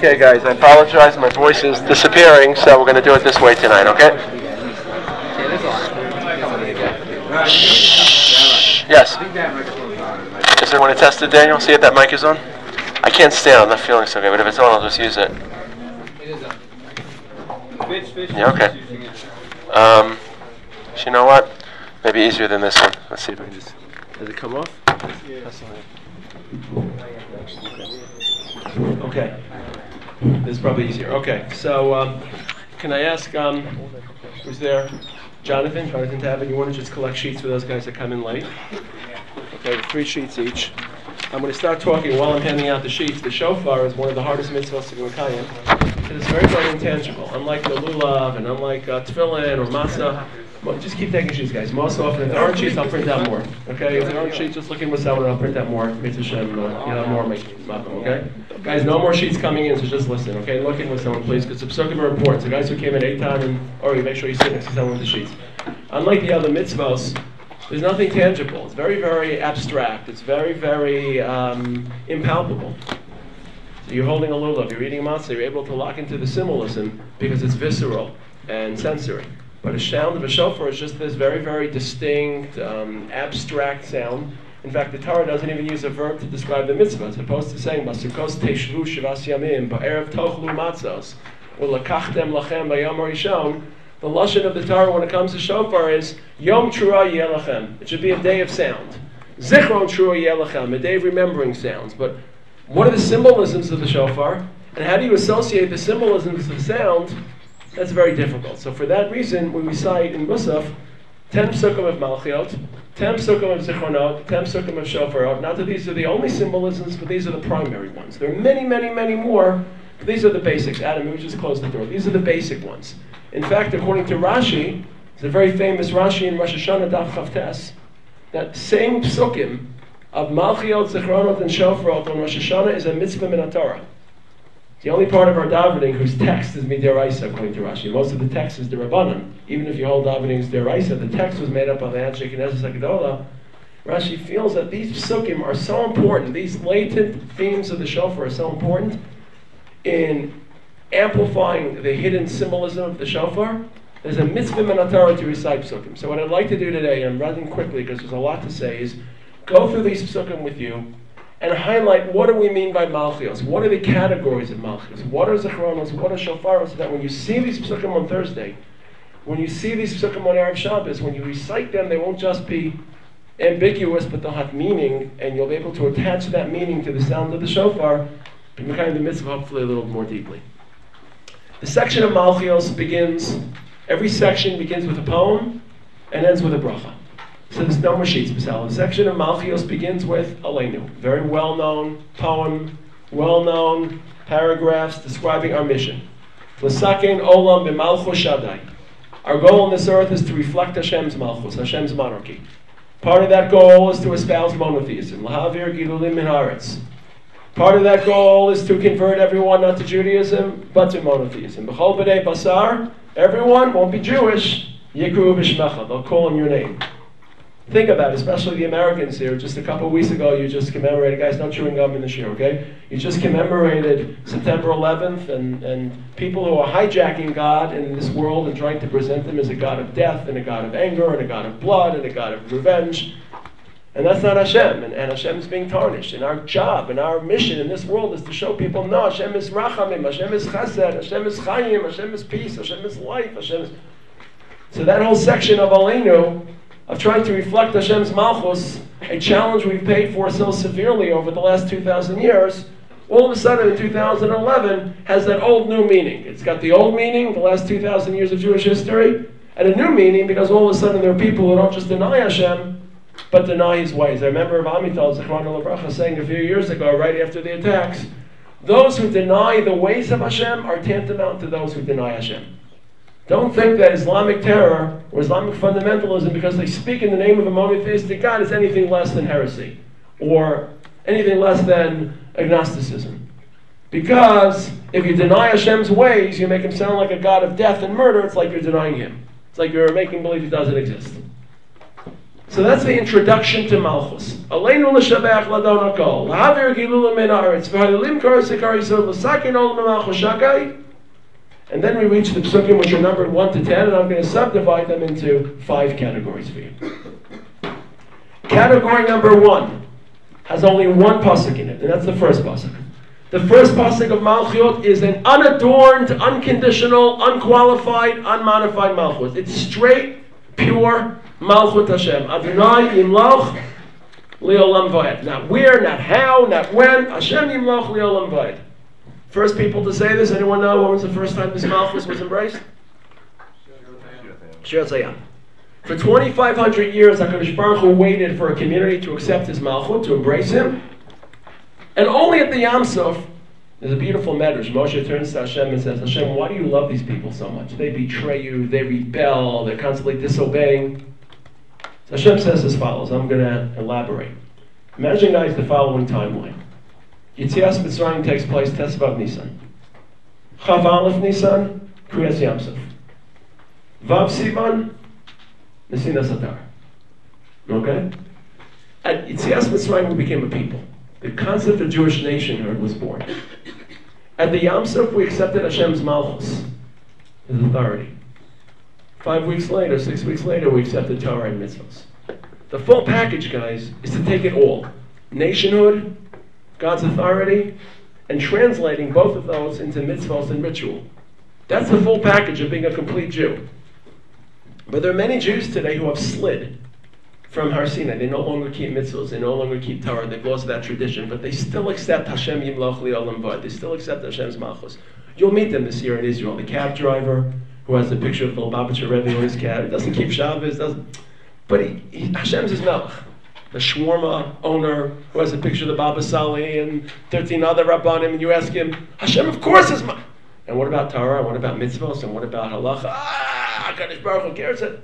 Okay, guys, I apologize. My voice is disappearing, so we're going to do it this way tonight, okay? Yes. Is there one to test it, Daniel? See if that mic is on? I can't stand it. I'm not feeling so good, but if it's on, I'll just use it. Yeah, okay. You know what? Maybe easier than this one. Let's see if I can just... Does it come off? That's all right. Okay. This is probably easier. Okay, so can I ask, who's there? Jonathan Tavin, you want to just collect sheets for those guys that come in late? Okay, 3 sheets each. I'm going to start talking while I'm handing out the sheets. The shofar is one of the hardest mitzvahs to Mekayim, because it's very, very intangible. Unlike the lulav and unlike tefillin or matzah, just keep taking sheets, guys. Most often, if there aren't sheets, I'll print out more. Okay, if there aren't sheets, just look in with someone and I'll print out more. Mitzvah Shem, you'll have more okay? Guys, no more sheets coming in, so just listen, okay? Look in with someone, please, because the psukim are important. So guys who came in 8 times, you make sure you sit next to someone with the sheets. Unlike the other mitzvahs, there's nothing tangible. It's very, very abstract. It's very, very impalpable. So you're holding a lulav, you're eating matzah, you're able to lock into the symbolism because it's visceral and sensory. But a sound of a shofar is just this very, very distinct, abstract sound. In fact, the Torah doesn't even use a verb to describe the mitzvah. As opposed to saying, "Basukos teshvu shivas yamim, ba'erev tochlu matzos, u'lakachtem lachem b'yom harishon." The lashon of the Torah when it comes to shofar is Yom Trua Yeh Lachem. It should be a day of sound. Zichron Trua Yeh Lachem, a day of remembering sounds. But what are the symbolisms of the shofar? And how do you associate the symbolisms of sound? That's very difficult. So for that reason, we recite in Musaf 10 psukim of Malchiot, 10 psukim of Zichronot, 10 psukim of Shofarot. Not that these are the only symbolisms, but these are the primary ones. There are many, many, many more, but these are the basics. Adam, we just close the door. These are the basic ones. In fact, according to Rashi, it's a very famous Rashi in Rosh Hashanah Daf Chavtes, that same psukim of Malchiot, Zichronot, and Shofarot on Rosh Hashanah is a mitzvah min Torah. It's the only part of our davening whose text is midiraisa, according to Rashi. Most of the text is the Rabbanan. Even if your whole davening is deraisa, the text was made up of the Anshe Knesset HaGedolah. Rashi feels that these psukim are so important, these latent themes of the shofar are so important in amplifying the hidden symbolism of the shofar. There's a mitzvah min Torah to recite psukim. So what I'd like to do today, and I'm running quickly because there's a lot to say, is go through these psukim with you and highlight what do we mean by malchios? What are the categories of malchios? What are zichronos? What are shofaros? So that when you see these psukim on Thursday, when you see these psukim on Erev Shabbos, when you recite them, they won't just be ambiguous, but they'll have meaning, and you'll be able to attach that meaning to the sound of the shofar, and kind of the mitzvah hopefully a little more deeply. The section of malchios begins, every section begins with a poem and ends with a bracha. So there's no more sheets, Basal. The section of Malchios begins with Aleinu. Very well-known poem, well-known paragraphs describing our mission. L'sakein olam b'malchus Shaddai. Our goal on this earth is to reflect Hashem's malchus, Hashem's monarchy. Part of that goal is to espouse monotheism. L'havir gilulim min haaretz. Part of that goal is to convert everyone not to Judaism, but to monotheism. B'chol b'nei basar, everyone won't be Jewish. Yikru b'shmecha, they'll call him your name. Think about it, especially the Americans here. Just a couple of weeks ago, you just commemorated, guys, no chewing gum in this year, okay? You just commemorated September 11th, and people who are hijacking God in this world and trying to present him as a God of death, and a God of anger, and a God of blood, and a God of revenge. And that's not Hashem, and Hashem is being tarnished. And our job and our mission in this world is to show people, no, Hashem is rachamim, Hashem is chesed, Hashem is chayim, Hashem is peace, Hashem is life, Hashem is... So that whole section of Aleinu, of trying to reflect Hashem's malchus, a challenge we've paid for so severely over the last 2,000 years, all of a sudden in 2011 has that old new meaning. It's got the old meaning, the last 2,000 years of Jewish history, and a new meaning because all of a sudden there are people who don't just deny Hashem, but deny His ways. I remember Rav Amital Zichrono Livracha saying a few years ago, right after the attacks, those who deny the ways of Hashem are tantamount to those who deny Hashem. Don't think that Islamic terror or Islamic fundamentalism, because they speak in the name of a monotheistic God, is anything less than heresy or anything less than agnosticism. Because if you deny Hashem's ways, you make Him sound like a God of death and murder. It's like you're denying Him. It's like you're making believe He doesn't exist. So that's the introduction to Malchus. Aleinu l'shabach ladon hakol. L'havir gilul min haaretz. V'halilim karasik harisod l'sakin olam malchus shakai. And then we reach the psukim which are numbered 1 to 10, and I'm going to subdivide them into 5 categories for you. Category number 1 has only one pasuk in it, and that's the first pasuk. The first pasuk of Malchut is an unadorned, unconditional, unqualified, unmodified Malchut. It's straight, pure Malchut Hashem. Adonai Yimloch Leolam Vayed. Not where, not how, not when. Hashem Yimloch Leolam Vayed. First people to say this, anyone know when was the first time this Malchus was embraced? Shirat Zayam. For 2,500 years, HaKadosh Baruch Hu waited for a community to accept his Malchut, to embrace him. And only at the Yam Suf, there's a beautiful medrash. Moshe turns to Hashem and says, Hashem, why do you love these people so much? They betray you, they rebel, they're constantly disobeying. So Hashem says as follows, I'm going to elaborate. Imagine, guys, the following timeline. Yitzias Mitzrayim takes place Tesvav Nisan. Chav Aleph Nisan, Kriyas Yam Suf. Vav Sivan, Nesina Satar. Okay? At Yitzias Mitzrayim we became a people. The concept of Jewish nationhood was born. At the Yam Suf, we accepted Hashem's Malchus, his authority. 5 weeks later, 6 weeks later, we accepted Torah and mitzvahs. The full package, guys, is to take it all. Nationhood, God's authority, and translating both of those into mitzvahs and ritual. That's the full package of being a complete Jew. But there are many Jews today who have slid from Har Sinai. They no longer keep mitzvahs, they no longer keep Torah, they've lost that tradition, but they still accept Hashem Yimloch Le'olam Vayed. They still accept Hashem's Malchus. You'll meet them this year in Israel. The cab driver who has the picture of the Lubavitcher Rebbe on his cab. He doesn't keep Shabbos, but Hashem's his Melech. The shawarma owner who has a picture of the Baba Sali and 13 other Rabbanim, and you ask him, Hashem of course is my... And what about Torah? And what about mitzvahs? And what about halacha? HaKadosh Baruch Hu cares it.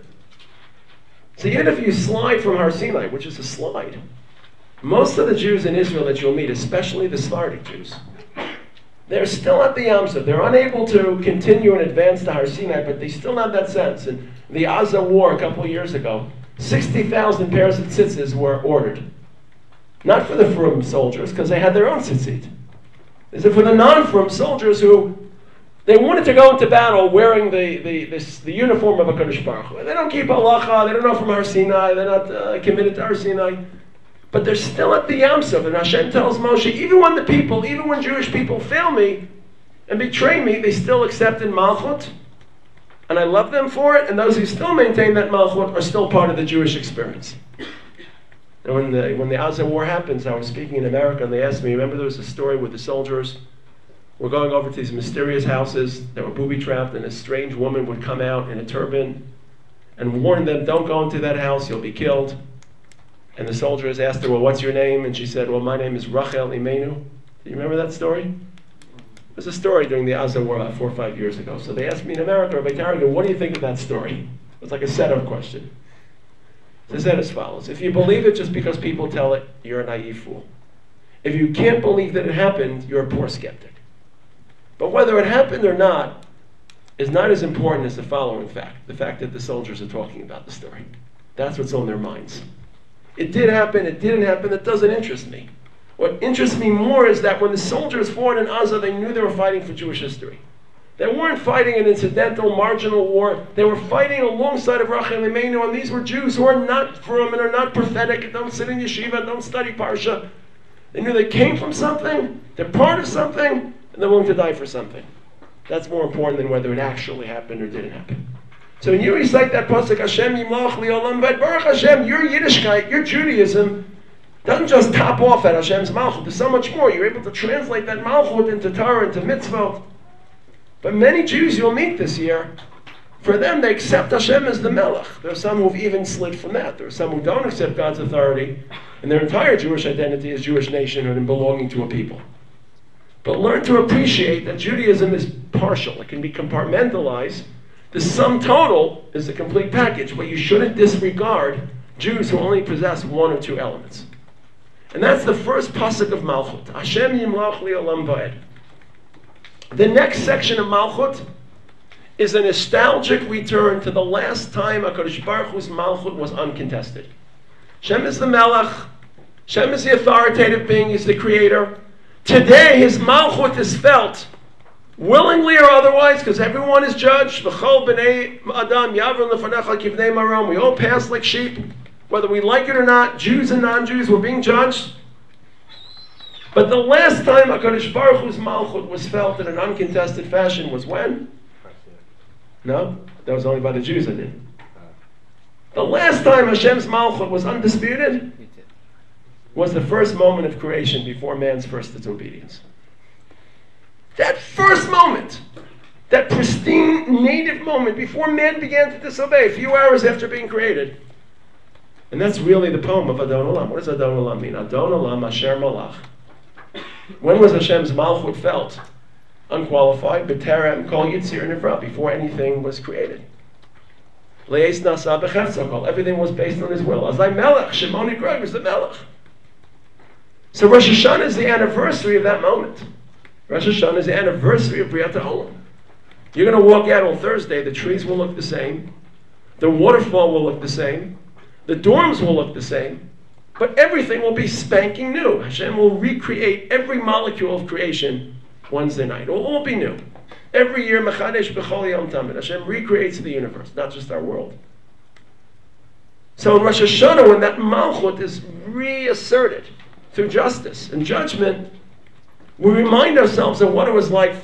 So even if you slide from Har Sinai, which is a slide, most of the Jews in Israel that you'll meet, especially the Sephardic Jews, they're still at the Yam Suf. They're unable to continue and advance to Har Sinai, but they still have that sense. In the Gaza war a couple of years ago, 60,000 pairs of tzitzis were ordered. Not for the Frum soldiers, because they had their own tzitzit. This is for the non-Frum soldiers who they wanted to go into battle wearing the uniform of a HaKadosh Baruch Hu. They don't keep halacha, they don't know from Har Sinai, they're not committed to Har Sinai. But they're still at the Yam Suf. And Hashem tells Moshe, even when Jewish people fail me and betray me, they still accepted Malchut. And I love them for it. And those who still maintain that Malchut are still part of the Jewish experience. And when the Gaza war happens, I was speaking in America and they asked me, remember there was a story with the soldiers were going over to these mysterious houses that were booby-trapped, and a strange woman would come out in a turban and warn them, don't go into that house, you'll be killed. And the soldiers asked her, well, what's your name? And she said, well, my name is Rachel Imenu. Do you remember that story? It was a story during the Gaza war about 4 or 5 years ago. So they asked me in America, Rabbi Tarragon, what do you think of that story? It was like a setup question. So I said as follows, if you believe it just because people tell it, you're a naive fool. If you can't believe that it happened, you're a poor skeptic. But whether it happened or not is not as important as the following fact, the fact that the soldiers are talking about the story. That's what's on their minds. It did happen, it didn't happen, that doesn't interest me. What interests me more is that when the soldiers fought in Gaza, they knew they were fighting for Jewish history. They weren't fighting an incidental, marginal war. They were fighting alongside of Rachel Imenu, and these were Jews who are not from and are not prophetic, and don't sit in yeshiva, don't study Parsha. They knew they came from something, they're part of something, and they're willing to die for something. That's more important than whether it actually happened or didn't happen. So when you recite that pasuk, Hashem Yimloch Le'olam Vayed, Baruch Hashem, your Yiddishkeit, your Judaism, doesn't just top off at Hashem's Malchut. There's so much more. You're able to translate that Malchut into Torah, into mitzvot. But many Jews you'll meet this year, for them, they accept Hashem as the Melech. There are some who've even slid from that. There are some who don't accept God's authority, and their entire Jewish identity is Jewish nationhood and belonging to a people. But learn to appreciate that Judaism is partial. It can be compartmentalized. The sum total is the complete package, but you shouldn't disregard Jews who only possess one or two elements. And that's the first pasuk of Malchut. Hashem Yimloch Le'olam Vayed. The next section of Malchut is a nostalgic return to the last time HaKadosh Baruch Hu's Malchut was uncontested. Hashem is the Melech. Hashem is the authoritative being. He's the creator. Today, his malchut is felt, willingly or otherwise, because everyone is judged. V'chol b'nei adam yavrin lefanecha kivnei marom. We all pass like sheep, whether we like it or not. Jews and non-Jews, we're being judged. But the last time HaKadosh Baruch Hu's malchut was felt in an uncontested fashion was when? No, that was only by the Jews, I did. The last time Hashem's malchut was undisputed was the first moment of creation before man's first disobedience. That first moment, that pristine native moment before man began to disobey, a few hours after being created. And that's really the poem of Adon Olam. What does Adon Olam mean? Adon Olam Asher Malach. When was Hashem's malchut felt? Unqualified, b'terem kol yitzir nivra, before anything was created. Le'es nasa b'cheftzakol, everything was based on his will. Azai melech, Shimon Greg was the melech. So Rosh Hashanah is the anniversary of that moment. Rosh Hashanah is the anniversary of Briat HaOlam. You're going to walk out on Thursday, the trees will look the same, the waterfall will look the same, the dorms will look the same, but everything will be spanking new. Hashem will recreate every molecule of creation Wednesday night. It will all be new. Every year, Mechadesh B'chol Yom Tamid, Hashem recreates the universe, not just our world. So in Rosh Hashanah, when that malchut is reasserted through justice and judgment, we remind ourselves of what it was like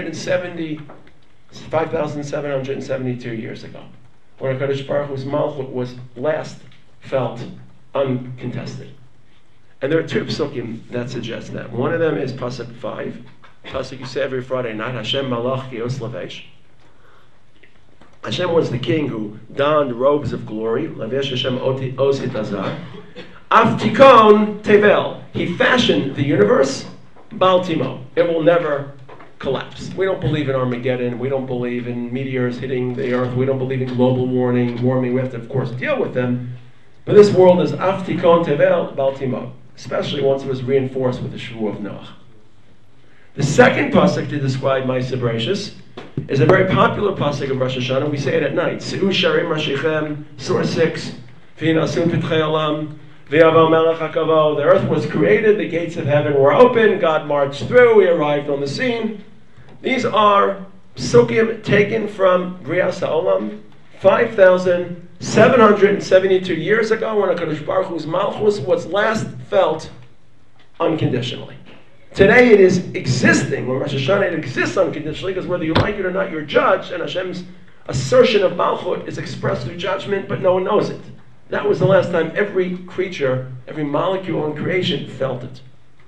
5,772 years ago, when HaKadosh Baruch Hu's malchut was last felt uncontested. And there are two psukim that suggest that. One of them is Pasuk 5. Pasuk you say every Friday night, Hashem malach kios lavesh. Hashem was the king who donned robes of glory. Lavesh Hashem oz hitazar. Aftikon tevel. He fashioned the universe. Baltimo. It will never collapse. We don't believe in Armageddon. We don't believe in meteors hitting the earth. We don't believe in global warming. We have to, of course, deal with them. But this world is Aftikon tevel Baltimo, especially once it was reinforced with the Shvuah of Noah. The second pasuk to describe Ma'aseh Bereishis is a very popular pasuk of Rosh Hashanah. We say it at night. Se'u sharim rashichem, Surah 6. V'hinasun pitchei olam, v'yavo melech hakavo. The earth was created, the gates of heaven were open, God marched through, we arrived on the scene. These are psukim taken from Brias HaOlam, 5,772 years ago, when HaKadosh Baruch Hu's malchus was last felt unconditionally. Today it is existing, when Rosh Hashanah it exists unconditionally, because whether you like it or not, you're judged, and Hashem's assertion of malchut is expressed through judgment, but no one knows it. That was the last time every creature, every molecule in creation felt it.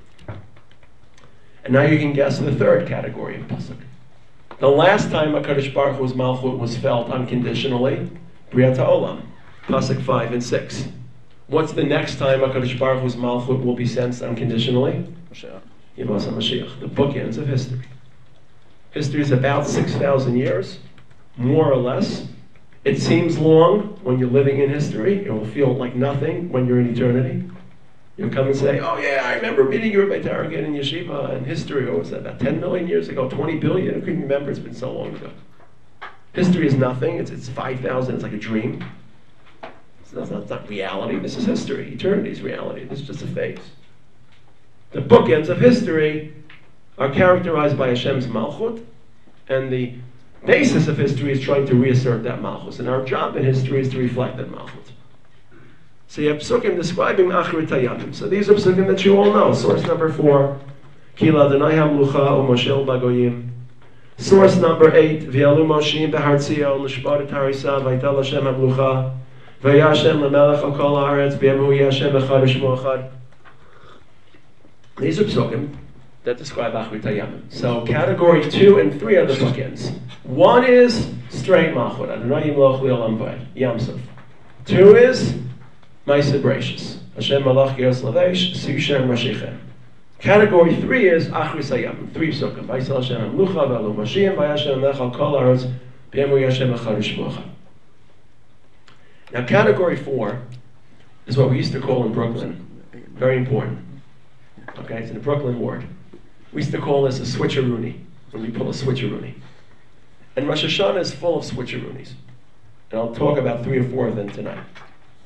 And now you can guess the third category of pasuk. The last time HaKadosh Baruch Hu's malchut was felt unconditionally, Briat HaOlam, pasuk 5 and 6. What's the next time HaKadosh Baruch Hu's malchut will be sensed unconditionally? Yivos HaMashiach, the bookends of history. History is about 6,000 years, more or less. It seems long when you're living in history. It will feel like nothing when you're in eternity. You'll come and say, oh yeah, I remember meeting you at Beit Targum in Yeshiva in history. What was that, about 10 million years ago, 20 billion? I couldn't remember, it's been so long ago. History is nothing, it's 5,000, it's like a dream. It's not reality, this is history. Eternity is reality, this is just a phase. The bookends of history are characterized by Hashem's malchut, and the basis of history is trying to reassert that malchut. And our job in history is to reflect that malchut. So you have psukim describing Achrit Hayamim. So these are psukim that you all know. Source number 4, Kila Adonai Hamlucha U'Moshel Bagoyim. Source number 8, V'yalu Moshim Behar Tzion L'shbar Et Harisa V'aytal Hashem Hamlucha V'yah Hashem L'melech Al Kol Haaretz B'yamu Hashem Echad U'Shmo Echad. These are psukim that describe Achrit Hayamim. So category 2 and 3 are the bookends. 1 is straight malchut, Adonai Yimloch L'Olam V'ed, Yamsuf. 2 is Ma'aseh Bereishis, Hashem Malach Geos Lavesh, Se'u Sharim Rashichem. Category 3 is Achrit Hayamim, 3 psukim. V'yisal Hashem Hamlucha V'alu Mashiach V'yah Hashem Melech Al Kol Haaretz B'yamu Hashem Echad U'Shmo Echad. Now category 4 is what we used to call in Brooklyn, very important. Okay, it's in the Brooklyn ward. We used to call this a switcheroony, when you pull a switcheroony. And Rosh Hashanah is full of switcheroonies. And I'll talk about 3 or 4 of them tonight.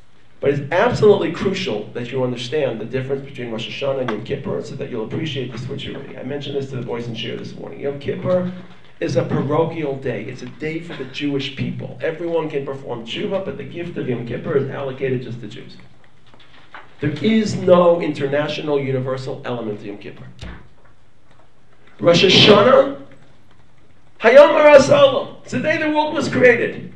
But it's absolutely crucial that you understand the difference between Rosh Hashanah and Yom Kippur so that you'll appreciate the switcheroo. I mentioned this to the boys in Shir this morning. Yom Kippur is a parochial day. It's a day for the Jewish people. Everyone can perform tshuva, but the gift of Yom Kippur is allocated just to Jews. There is no international universal element to Yom Kippur. Rosh Hashanah, Hayom Haras Olam. It's the day the world was created.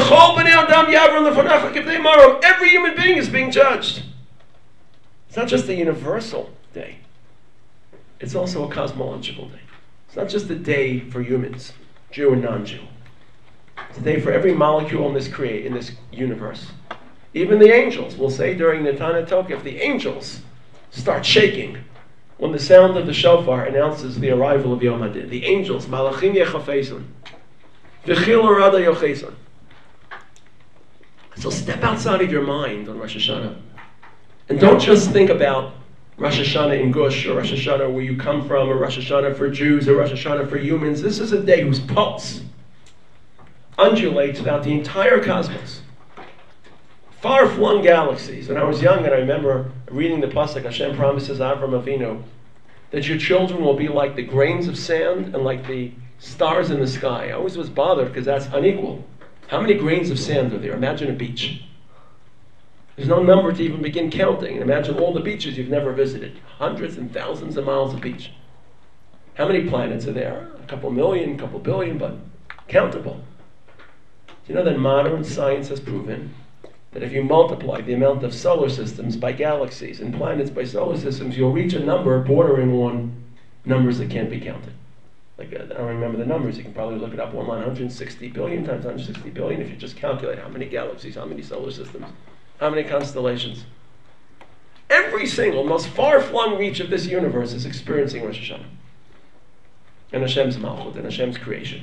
Every human being is being judged. It's not just a universal day. It's also a cosmological day. It's not just a day for humans, Jew and non-Jew. It's a day for every molecule in this universe. Even the angels will say during Netanah Tokef, the angels start shaking when the sound of the shofar announces the arrival of Yom Hadin. The angels, Malachim Yechafezun, V'chil Arada Yochezun. So step outside of your mind on Rosh Hashanah. And don't just think about Rosh Hashanah in Gush, or Rosh Hashanah where you come from, or Rosh Hashanah for Jews, or Rosh Hashanah for humans. This is a day whose pulse undulates throughout the entire cosmos. Far-flung galaxies. When I was young, and I remember reading the pasuk, Hashem promises Avram Avinu that your children will be like the grains of sand and like the stars in the sky. I always was bothered because that's unequal. How many grains of sand are there? Imagine a beach. There's no number to even begin counting. And imagine all the beaches you've never visited. Hundreds and thousands of miles of beach. How many planets are there? A couple million, a couple billion, but countable. Do you know that modern science has proven that if you multiply the amount of solar systems by galaxies and planets by solar systems, you'll reach a number bordering on numbers that can't be counted. Like, I don't remember the numbers. You can probably look it up online. 160 billion times 160 billion. If you just calculate how many galaxies, how many solar systems, how many constellations. Every single, most far-flung reach of this universe is experiencing Rosh Hashanah. And Hashem's Malchut, and Hashem's creation.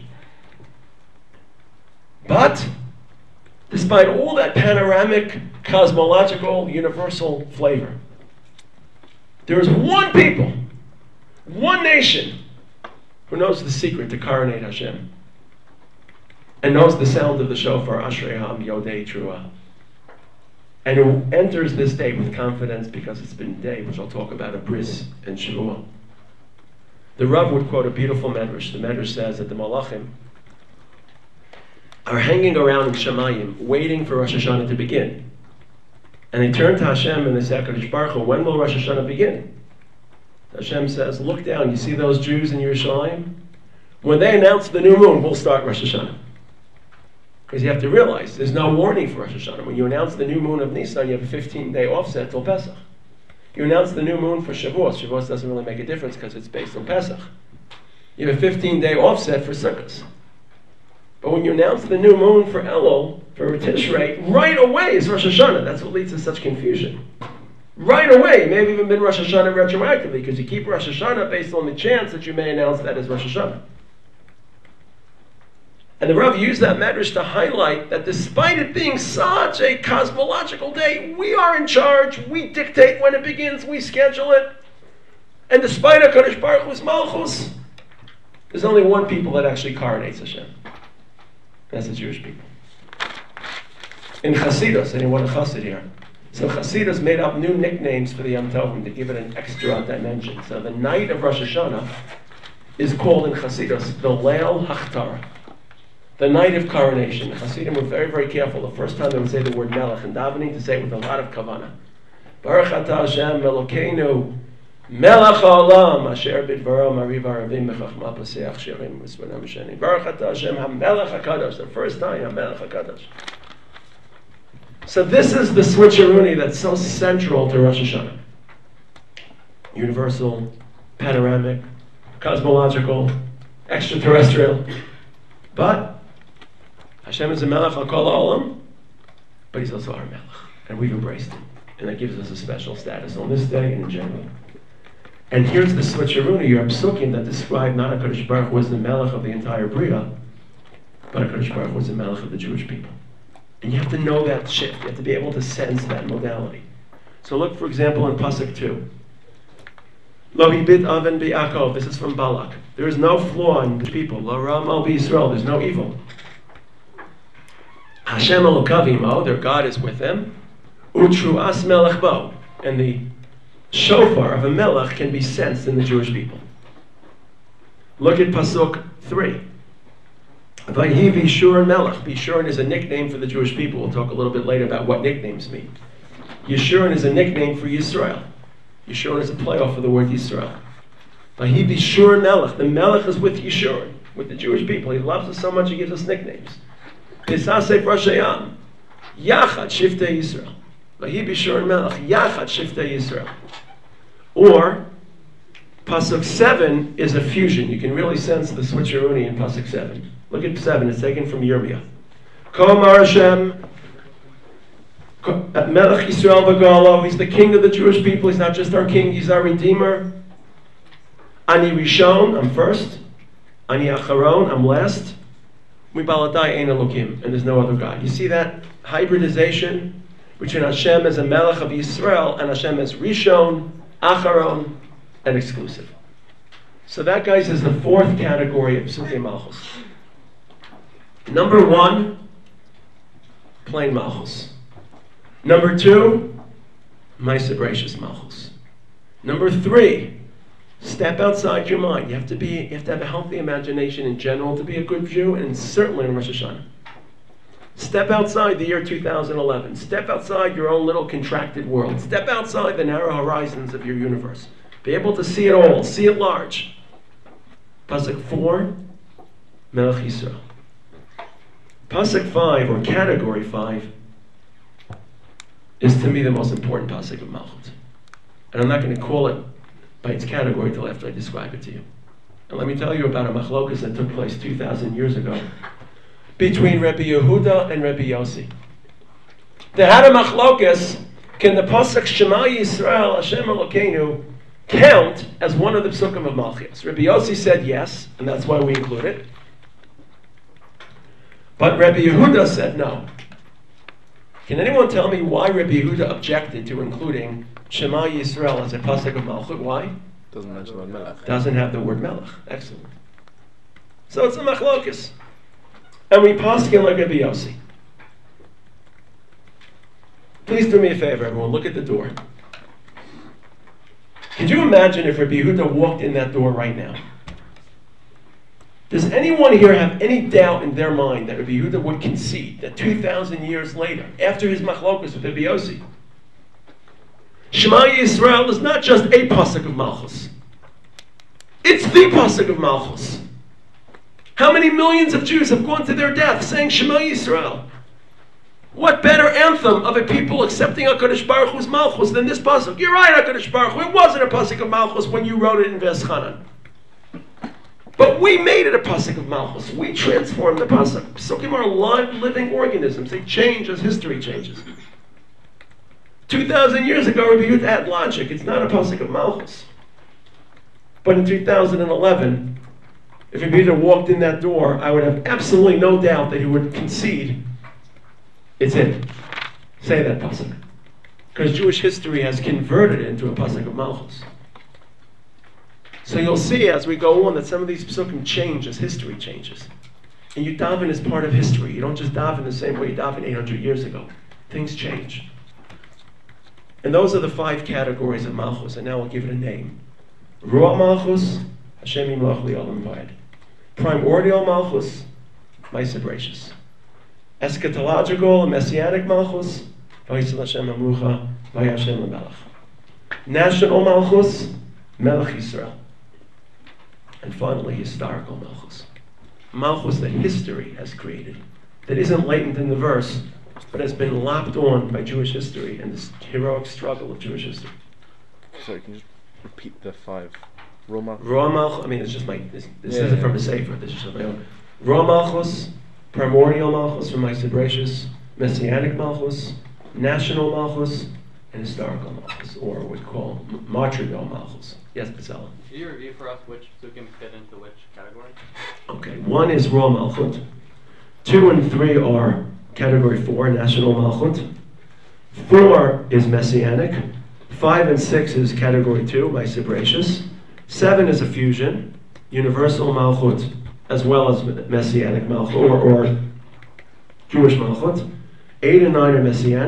But, despite all that panoramic, cosmological, universal flavor, there is one people, one nation, who knows the secret to coronate Hashem, and knows the sound of the shofar, Ashrei Ha'am Yodei Trua, and who enters this day with confidence because it's been a day, which I'll talk about, of Bris and Shavuot. The Rav would quote a beautiful medrash. The medrash says that the Malachim are hanging around in Shemayim, waiting for Rosh Hashanah to begin. And they turn to Hashem and they say, HaKadosh Baruch Hu, when will Rosh Hashanah begin? Hashem says, look down, you see those Jews in Yerushalayim? When they announce the new moon, we'll start Rosh Hashanah. Because you have to realize, there's no warning for Rosh Hashanah. When you announce the new moon of Nisan, you have a 15-day offset till Pesach. You announce the new moon for Shavuos. Shavuos doesn't really make a difference because it's based on Pesach. You have a 15-day offset for Sukkot. But when you announce the new moon for Elul, for Tishrei, right away is Rosh Hashanah. That's what leads to such confusion. Right away, it may have even been Rosh Hashanah retroactively, because you keep Rosh Hashanah based on the chance that you may announce that as Rosh Hashanah. And the Rav used that medrash to highlight that despite it being such a cosmological day, we are in charge, we dictate when it begins, we schedule it. And despite HaKadosh Baruch Hu's Malchus, there's only one people that actually coronates Hashem. That's the Jewish people. In Chasidus, anyone a Chassid here? So Chasidus made up new nicknames for the Yom Tovim to give it an extra dimension. So the night of Rosh Hashanah is called in Chasidus the Leil Hachtara, the night of coronation. The Hasidim were very, very careful the first time they would say the word Melech in davening to say it with a lot of kavanah. Baruch atah Hashem Elokeinu Melech haolam asher bidvaro mariv aravim mechachma paseach shirim v'svanam shenim. Baruch atah Hashem HaMelech HaKadosh. The first time HaMelech HaKadosh. So this is the switcheroonie that's so central to Rosh Hashanah. Universal, panoramic, cosmological, extraterrestrial. But Hashem is a Melech HaKol Ha'olam, but He's also our Melech. And we've embraced Him. And that gives us a special status on this day and in general. And here's the switcheroonie, your psukim that describe not HaKadosh Baruch Hu as the Melech of the entire Bria, but HaKadosh Baruch Hu as the Melech of the Jewish people. And you have to know that shift. You have to be able to sense that modality. So look, for example, in Pasuk 2. Lo hibit aven bi'akov. This is from Balak. There is no flaw in the people. Lo ra'mal b'Yisrael. There's no evil. Hashem elokav imo. Their God is with them. Utruas melech bo. And the shofar of a melech can be sensed in the Jewish people. Look at Pasuk 3. Vayhi Bishur Melech. Bishur is a nickname for the Jewish people. We'll talk a little bit later about what nicknames mean. Yeshurun is a nickname for Yisrael. Yeshurun is a playoff for the word Yisrael. Vayhi Bishur Melech. The Melech is with Yeshurun, with the Jewish people. He loves us so much he gives us nicknames. Pisasef Rashayam. Yachad Shiftei Yisrael. Vayhi Bishur Melech. Yachad Shiftei Yisrael. Or Pasuk 7 is a fusion. You can really sense the switcheroonie in Pasuk 7. Look at 7. It's taken from Yirmiyah. Kol Mar Hashem Melech Yisrael V'Galo. He's the king of the Jewish people. He's not just our king. He's our redeemer. Ani Rishon. I'm first. Ani Acharon. I'm last. Mibaladai Ein Elokim. And there's no other God. You see that hybridization between Hashem as a Melech of Yisrael and Hashem as Rishon, Acharon, and exclusive. So that, guys, is the fourth category of Psukei Malchus. Number 1, plain Malchus. Number 2, Maaseh Bereishis Malchus. Number 3, step outside your mind. You have to have a healthy imagination in general to be a good Jew, and certainly in Rosh Hashanah. Step outside the year 2011. Step outside your own little contracted world. Step outside the narrow horizons of your universe. Be able to see it all, see it large. Pasuk 4, Melech Yisrael. Pasuk 5, or category 5, is to me the most important pasuk of Malchut. And I'm not going to call it by its category till after I describe it to you. And let me tell you about a machlokas that took place 2,000 years ago between Rabbi Yehuda and Rabbi Yossi. They had a machlokas, can the pasuk Shema Yisrael Hashem Elokeinu count as one of the psukim of Malchus? Rabbi Yossi said yes, and that's why we include it. But Rabbi Yehuda said no. Can anyone tell me why Rabbi Yehuda objected to including Shema Yisrael as a pasuk of Malchut? Why? Doesn't mention the word melech. Doesn't have the word melech. Excellent. So it's a machlokas. And we paskin like Rabbi Yossi. Please do me a favor, everyone. Look at the door. Could you imagine if Rabbi Yehuda walked in that door right now? Does anyone here have any doubt in their mind that Rabbi Yehuda would concede that 2,000 years later, after his machlokas with Rabbi Yossi, Shema Yisrael is not just a pasuk of Malchus. It's the pasuk of Malchus. How many millions of Jews have gone to their death saying Shema Yisrael? What better anthem of a people accepting HaKadosh Baruch Hu's Malchus than this pasuk? You're right, HaKadosh Baruch Hu. It wasn't a pasuk of Malchus when you wrote it in Veschanan. But we made it a pasuk of Malchus. We transformed the pasuk. Psukim are live, living organisms. They change as history changes. 2,000 years ago, Rabbi Yehuda had logic. It's not a pasuk of Malchus. But in 2011, if Rabbi Yehuda walked in that door, I would have absolutely no doubt that he would concede, it's it. Say that pasuk. Because Jewish history has converted it into a pasuk of Malchus. So you'll see as we go on that some of these psukim change as history changes. And you daven as part of history. You don't just daven the same way you daven 800 years ago. Things change. And those are the 5 categories of Malchus, and now I'll give it a name. Ruach Malchus, Hashem Yimloch Li'olam Vayed. Primordial Malchus, Maaseh Bereishis. Eschatological and Messianic Malchus, Vayisel Hashem Amrucha, Vayeh Hashem L'melech. National Malchus, Melech Yisrael. And finally, historical Malchus. Malchus that history has created, that isn't latent in the verse, but has been lopped on by Jewish history and this heroic struggle of Jewish history. Sorry, can you just repeat the 5? Ruach Malchus? Ruach Malchus, I mean, it's just this isn't from a sefer, this is just my own. Ruach Malchus, primordial Malchus from Maaseh Bereishis, Messianic Malchus, national Malchus, and historical Malchus, or what we call Madrigal Malchus. Yes, Bezalel. Can you review for us which psukim fit into which category? Okay, 1 is Ruach Malchut. 2 and 3 are category 4, national Malchut. 4 is Messianic. 5 and 6 is category 2, Maaseh Bereishis. 7 is a fusion, universal Malchut, as well as Messianic Malchut, or Jewish Malchut. 8 and 9 are Messianic.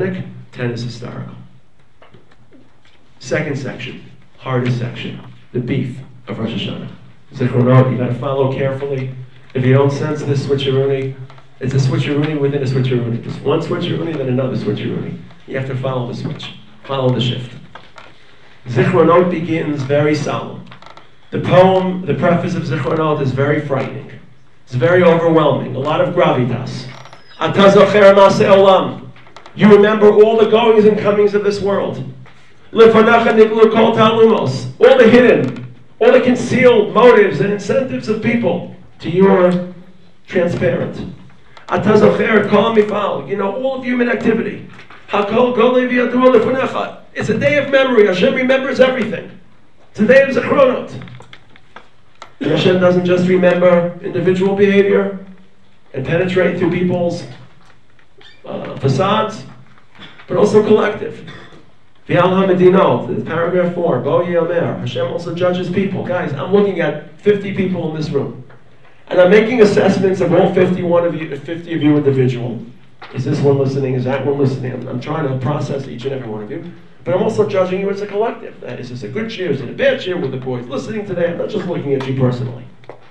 10 is historical. Second section, hardest section, the beef of Rosh Hashanah. Zichronot, you got to follow carefully. If you don't sense this switcheroony, it's a switcheroony within a switcheroony. Just one switcheroony, then another switcheroony. You have to follow the switch, follow the shift. Zichronot begins very solemn. The poem, the preface of Zichronot is very frightening. It's very overwhelming, a lot of gravitas. Ata zocher ma'aseh olam. You remember all the goings and comings of this world. Lefanecha niglu kol ta'alumos. All the hidden, all the concealed motives and incentives of people. To you are transparent. Ata zocher kol mifal. You know all of human activity. Hakol golei v'yadua lefanecha. It's a day of memory. Hashem remembers everything. It's a day of Zichronot. And Hashem doesn't just remember individual behavior and penetrate through people's facades, but also collective. V'al ha'medinot, paragraph 4, Bo Yomer, Hashem also judges people. Guys, I'm looking at 50 people in this room, and I'm making assessments of all 50 of you individual. Is this one listening? Is that one listening? I'm trying to process each and every one of you. But I'm also judging you as a collective. Is this a good cheer? Is it a bad cheer? Were the boys listening today? I'm not just looking at you personally.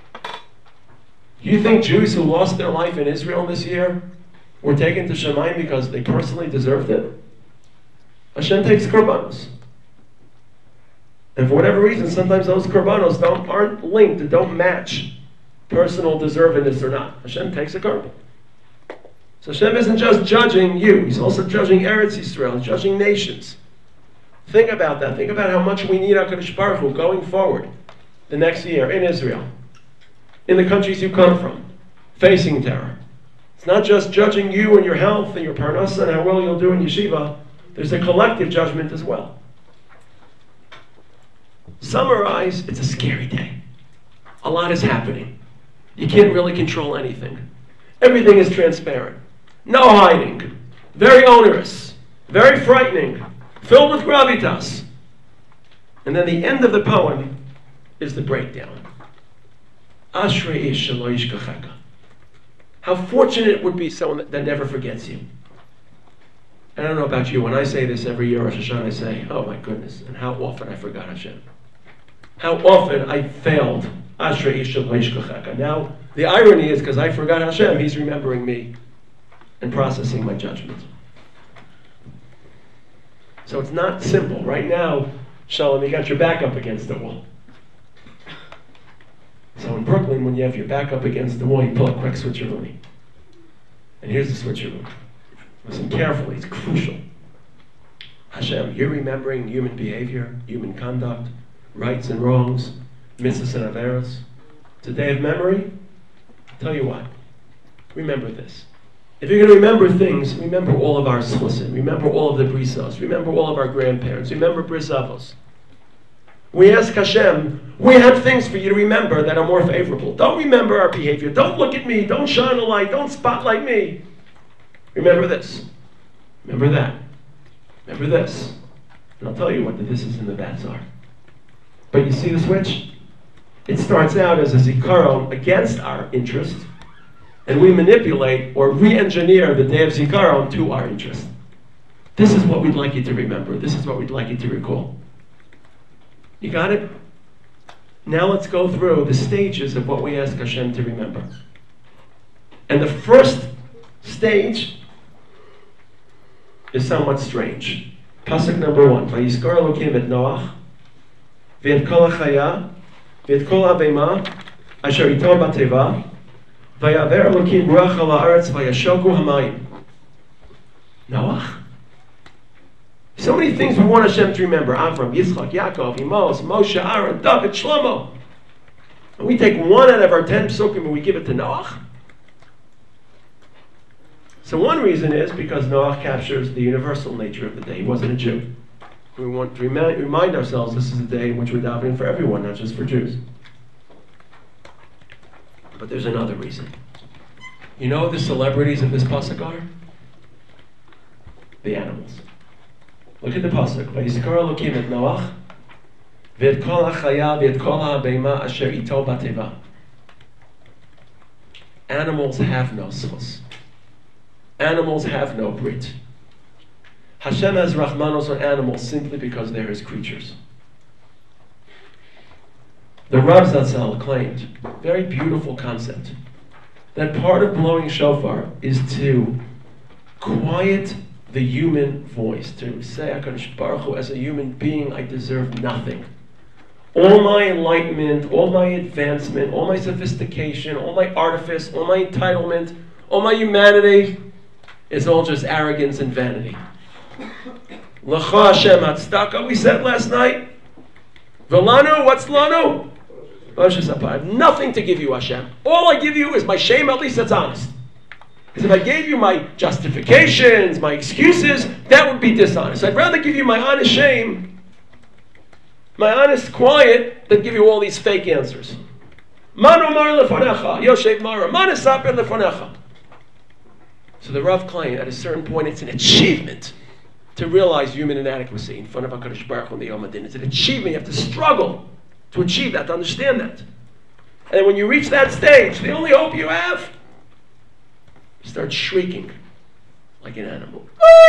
You think Jews who lost their life in Israel this year were taken to Shemayim because they personally deserved it? Hashem takes korbanos. And for whatever reason, sometimes those korbanos aren't linked, don't match personal deservedness or not. Hashem takes a korban. So Hashem isn't just judging you, He's also judging Eretz Yisrael, He's judging nations. Think about that. Think about how much we need HaKadosh Baruch Hu going forward the next year in Israel, in the countries you come from, facing terror. It's not just judging you and your health and your parnasa and how well you'll do in yeshiva. There's a collective judgment as well. Summarize, it's a scary day. A lot is happening. You can't really control anything. Everything is transparent. No hiding. Very onerous. Very frightening. Filled with gravitas. And then the end of the poem is the breakdown. Ashrei ish shelo yishkacheka. How fortunate it would be someone that never forgets you. And I don't know about you, when I say this every year, Rosh Hashanah, I say, oh my goodness, and how often I forgot Hashem. How often I failed. Ashrei ish shelo yishkacheka. Now, the irony is because I forgot Hashem, He's remembering me and processing my judgment. So it's not simple. Right now, Shalom, you got your back up against the wall. So in Brooklyn, when you have your back up against the wall, you pull a quick switcheroo. And here's the switcheroo. Listen carefully, it's crucial. Hashem, you're remembering human behavior, human conduct, rights and wrongs, mitzvahs and averos. It's a day of memory. I'll tell you what, remember this. If you're going to remember things, remember all of our schusim, remember all of the brisos, remember all of our grandparents, remember bris avos. We ask Hashem, we have things for you to remember that are more favorable. Don't remember our behavior. Don't look at me. Don't shine a light. Don't spotlight me. Remember this. Remember that. Remember this. And I'll tell you what the thises and the that's are. But you see the switch? It starts out as a zikaron against our interest, and we manipulate or re-engineer the day of zikaron to our interest. This is what we'd like you to remember. This is what we'd like you to recall. You got it? Now let's go through the stages of what we ask Hashem to remember. And the first stage is somewhat strange. Pasuk number 1. Vayizkor Elokim et Noach, v'et kol hachaya, v'et kol abema, asher ito bateva, vayaver Elokim ruach al haaretz, vayashoku hamayim. Noach? So many things we want Hashem to remember. Avram, Yitzchak, Yaakov, Amos, Moshe, Aaron, David, Shlomo. And we take one out of our 10 psukim and we give it to Noach. So one reason is because Noach captures the universal nature of the day. He wasn't a Jew. We want to remind ourselves this is a day in which we're davening for everyone, not just for Jews. But there's another reason. You know who the celebrities of this pasuk are? The animals. Look at the pasuk. Vayizkor Elokim et Noach, v'et kol hachaya, v'et kol ha'beima asher ito bateva. Animals have no schus. Animals have no brit. Hashem has Rahmanos on animals simply because they're His creatures. The Rav Zatzal claimed, very beautiful concept, that part of blowing shofar is to quiet the human voice, to say, HaKadosh Baruch Hu, as a human being, I deserve nothing. All my enlightenment, all my advancement, all my sophistication, all my artifice, all my entitlement, all my humanity is all just arrogance and vanity. L'cha Hashem Hatzdaka, we said last night. V'lanu, what's lanu? I have nothing to give you, Hashem. All I give you is my shame, at least that's honest. Because if I gave you my justifications, my excuses, that would be dishonest. I'd rather give you my honest shame, my honest quiet, than give you all these fake answers. Manu mar lefonecha, Yoshev Mara, manu saper lefonecha. So the Rav claimed, at a certain point, it's an achievement to realize human inadequacy in front of HaKadosh Baruch Hu and the Yom Hadin. It's an achievement. You have to struggle to achieve that, to understand that. And when you reach that stage, the only hope you have, you start shrieking like an animal.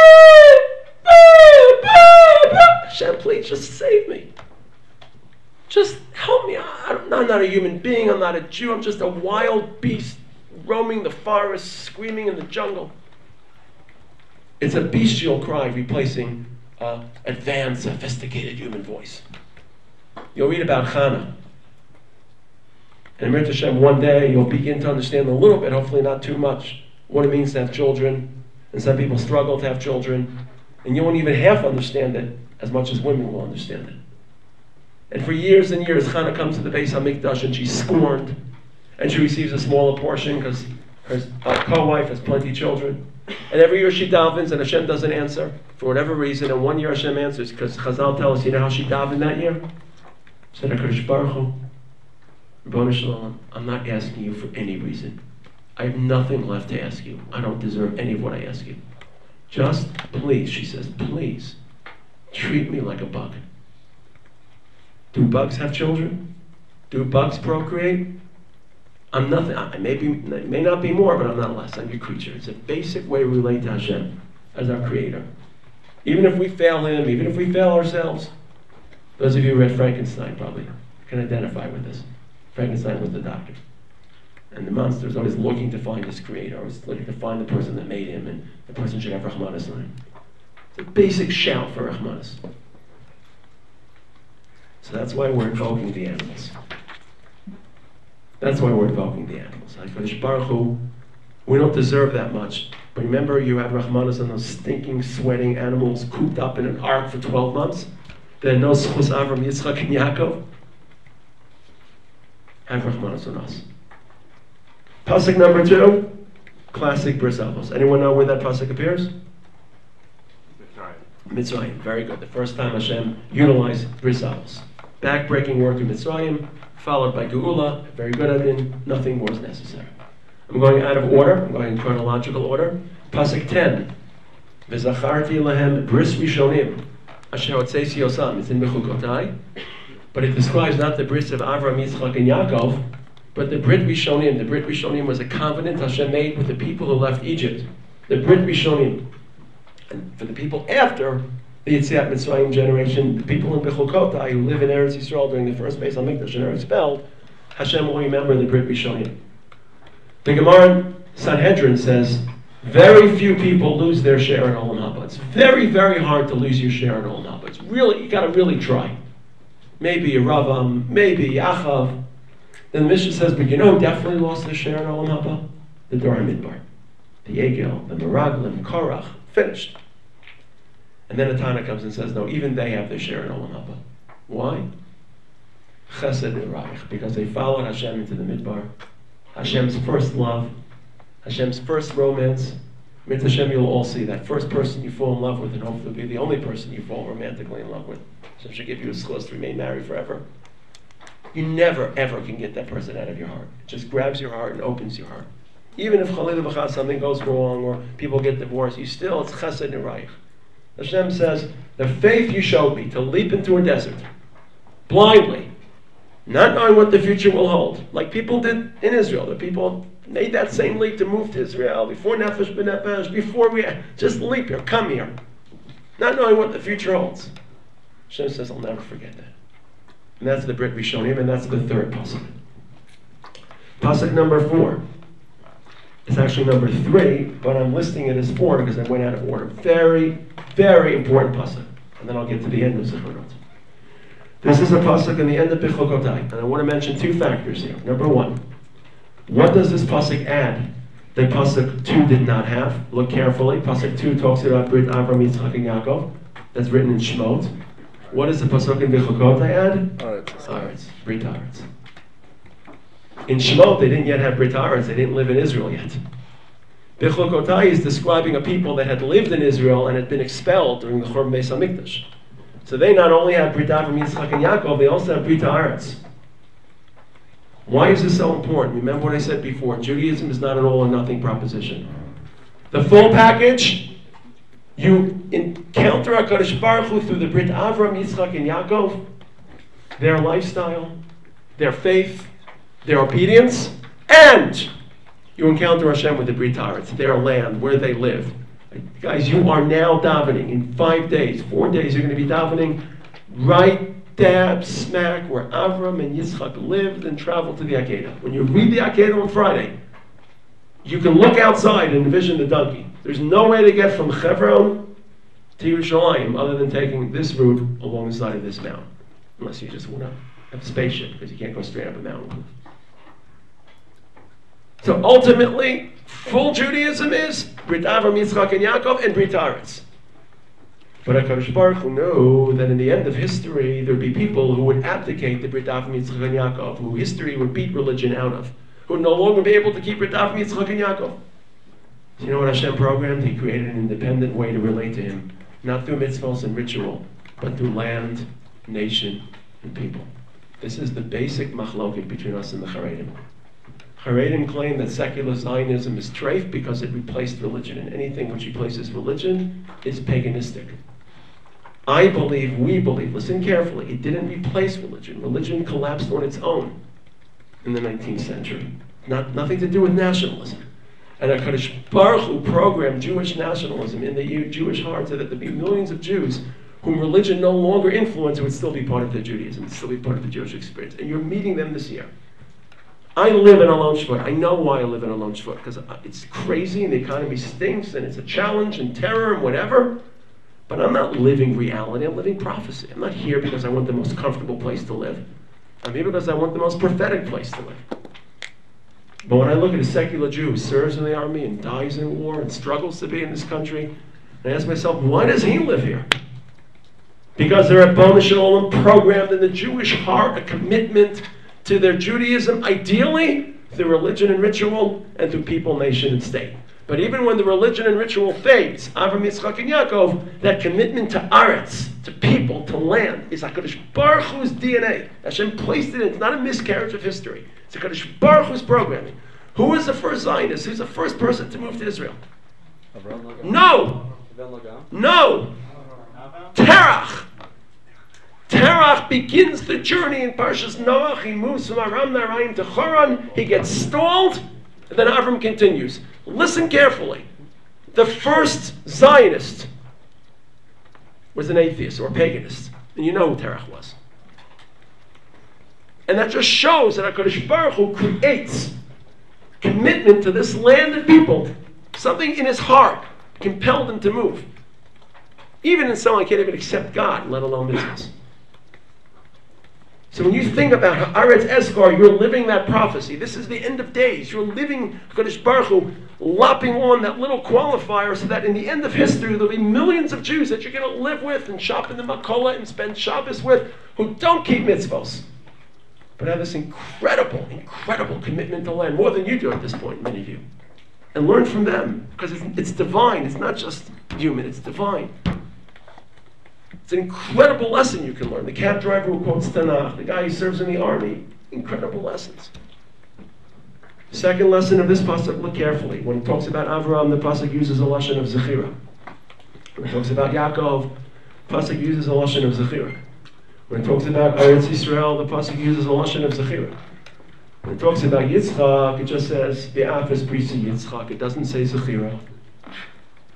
Hashem, please, just save me. Just help me. I'm not a human being. I'm not a Jew. I'm just a wild beast roaming the forest, screaming in the jungle. It's a bestial cry replacing advanced, sophisticated human voice. You'll read about Chana. And Amir Hashem, one day you'll begin to understand a little bit, hopefully not too much, what it means to have children. And some people struggle to have children. And you won't even half understand it as much as women will understand it. And for years and years, Chana comes to the Beis HaMikdash and she's scorned. And she receives a smaller portion because her co-wife has plenty of children. And every year she davens and Hashem doesn't answer for whatever reason. And one year Hashem answers because Chazal tell us, you know how she davened that year? She said, HaKadosh Baruch Hu, Ribono Shel Olam, I'm not asking you for any reason. I have nothing left to ask you. I don't deserve any of what I ask you. Just please, she says, please, treat me like a bug. Do bugs have children? Do bugs procreate? I'm nothing. I may not be more, but I'm not less. I'm your creature. It's a basic way we relate to Hashem as our creator. Even if we fail Him, even if we fail ourselves. Those of you who read Frankenstein probably can identify with this. Frankenstein was the doctor. And the monster is always looking to find his creator, always looking to find the person that made him, and the person should have Rahmanas on him. It's a basic shout for Rahmanas. So that's why we're invoking the animals. That's why we're invoking the animals. HaKadosh Baruch Hu, we don't deserve that much. But remember, you had Rahmanas on those stinking, sweating animals cooped up in an ark for 12 months. They had no Schus Avram, Yitzchak, and Yaakov. Have Rahmanas on us. Pasuk number 2, classic Bris Avos. Anyone know where that pasuk appears? Mitzrayim. Very good. The first time Hashem utilized Bris Avos. Back-breaking work of Mitzrayim, followed by Geula. Very good at it. Nothing more is necessary. I'm going out of order. I'm going in chronological order. Pasuk 10. V'zacharti lahem bris rishonim asher otzeisi osam. It's in Mechukotai. But it describes not the bris of Avram, Yitzchak, and Yaakov, but the Brit Rishonim. The Brit Rishonim was a covenant Hashem made with the people who left Egypt. The Brit Rishonim. And for the people after the Yetziat Mitzrayim generation, the people in Bechukotai who live in Eretz Yisrael during the first Beis HaMikdash and are expelled, Hashem will remember the Brit Rishonim. The Gemara in Sanhedrin says, very few people lose their share in Olam Haba. It's very, very hard to lose your share in Olam Haba. It's really, you got to really try. Maybe Ravam, maybe Yachav. Then the Mishnah says, but you know who definitely lost their share in Olam Haba? The Dor HaMidbar. The Yegel, the Meraglim, Korach, finished. And then a Tana comes and says, no, even they have their share in Olam Haba. Why? Chesed Uraich, because they followed Hashem into the Midbar. Hashem's first love, Hashem's first romance. Mit Hashem, you'll all see that first person you fall in love with, and hopefully be the only person you fall romantically in love with. Hashem should give you a schus to remain married forever. You never, ever can get that person out of your heart. It just grabs your heart and opens your heart. Even if Chalil V'chas, something goes wrong or people get divorced, you still, it's Chesed Nirayich. Hashem says, the faith you showed me to leap into a desert, blindly, not knowing what the future will hold, like people did in Israel. The people made that same leap to move to Israel before Nefesh B'Nefesh, before we just leap here, come here. not knowing what the future holds. Hashem says, I'll never forget that. And that's the Brit Rishonim, and that's the third pasuk. Pasuk number 4. It's actually number 3, but I'm listing it as 4 because I went out of order. Very, very important pasuk. And then I'll get to the end of Zechorot. This is a pasuk in the end of Bechokotai, and I want to mention 2 factors here. Number 1, what does this pasuk add that pasuk 2 did not have? Look carefully. Pasuk 2 talks about Brit Avram, Yitzchak, and Yaakov. That's written in Shemot. What does the pasuk in Bechokotai add? Aretz. Brit Aretz. In Shemot, they didn't yet have Brit Aretz. They didn't live in Israel yet. Bechokotai is describing a people that had lived in Israel and had been expelled during the Churban Beis HaMikdash. So they not only have Brit Avram, Yitzchak, and Yaakov, they also have Brit Aretz. Why is this so important? Remember what I said before. Judaism is not an all or nothing proposition. The full package, you encounter HaKadosh Baruch Hu through the Brit Avram, Yitzchak, and Yaakov, their lifestyle, their faith, their obedience, and you encounter Hashem with the Brit Aretz, their land, where they live. Guys, you are now davening. In 5 days, 4 days, you're going to be davening right dab smack where Avram and Yitzchak lived and traveled to the Akedah. When you read the Akedah on Friday, you can look outside and envision the donkey. There's no way to get from Hebron to Yerushalayim other than taking this route along the side of this mountain. Unless you just want to have a spaceship, because you can't go straight up a mountain. So ultimately, full Judaism is Brit Avram, Yitzchak, and Yaakov, and Brit Aretz. But HaKadosh Baruch Hu knew that in the end of history, there would be people who would abdicate the Brit Avram, Yitzchak, and Yaakov, who history would beat religion out of, who would no longer be able to keep Brit Avram, Yitzchak, and Yaakov. So you know what Hashem programmed? He created an independent way to relate to Him, not through mitzvahs and ritual, but through land, nation, and people. This is the basic machloket between us and the Haredim. Haredim claim that secular Zionism is treif because it replaced religion, and anything which replaces religion is paganistic. I believe, we believe, listen carefully, it didn't replace religion. Religion collapsed on its own in the 19th century. Nothing to do with nationalism. And HaKadosh Baruch Hu programmed Jewish nationalism in the Jewish heart so that there would be millions of Jews whom religion no longer influenced would still be part of their Judaism, would still be part of the Jewish experience. And you're meeting them this year. I live in Alon Shvut. I know why I live in Alon Shvut, because it's crazy and the economy stinks and it's a challenge and terror and whatever. But I'm not living reality, I'm living prophecy. I'm not here because I want the most comfortable place to live. I'm here because I want the most prophetic place to live. But when I look at a secular Jew who serves in the army and dies in war and struggles to be in this country, I ask myself, why does he live here? Because they're a B'nai Shalom programmed in the Jewish heart, a commitment to their Judaism, ideally through religion and ritual, and through people, nation, and state. But even when the religion and ritual fades, Avram, Yitzchak, and Yaakov, that commitment to Aretz, to people, to land, is HaKadosh Baruch Hu's DNA. Hashem placed it in. It's not a miscarriage of history. It's HaKadosh Baruch Hu's programming. Who was the first Zionist? Who's the first person to move to Israel? No! No! Terach! Terach begins the journey in Parshas Noach. He moves from Aram Naharaim to Choron. He gets stalled, and then Avram continues. Listen carefully. The first Zionist was an atheist or a paganist. And you know who Terach was. And that just shows that HaKadosh Baruch Hu creates commitment to this land and people. Something in his heart compelled him to move. Even in someone who can't even accept God, let alone mitzvahs. So when you think about Haaretz Eskar, you're living that prophecy. This is the end of days. You're living HaKadosh Baruch Hu, lopping on that little qualifier so that in the end of history there'll be millions of Jews that you're going to live with and shop in the Makola and spend Shabbos with who don't keep mitzvahs, but have this incredible, incredible commitment to land, more than you do at this point, many of you. And learn from them, because it's divine. It's not just human, it's divine. It's an incredible lesson you can learn. The cab driver who quotes Tanakh, the guy who serves in the army, incredible lessons. The second lesson of this pasuk, look carefully. When it talks about Avraham, the pasuk uses a lashon of Zechira. When it talks about Yaakov, the pasuk uses a lashon of Zechira. When it talks about Eretz Yisrael, the pasuk uses a lashon of Zechira. When it talks about Yitzchak, it just says Be'afes Brisa Yitzchak. It doesn't say Zechira.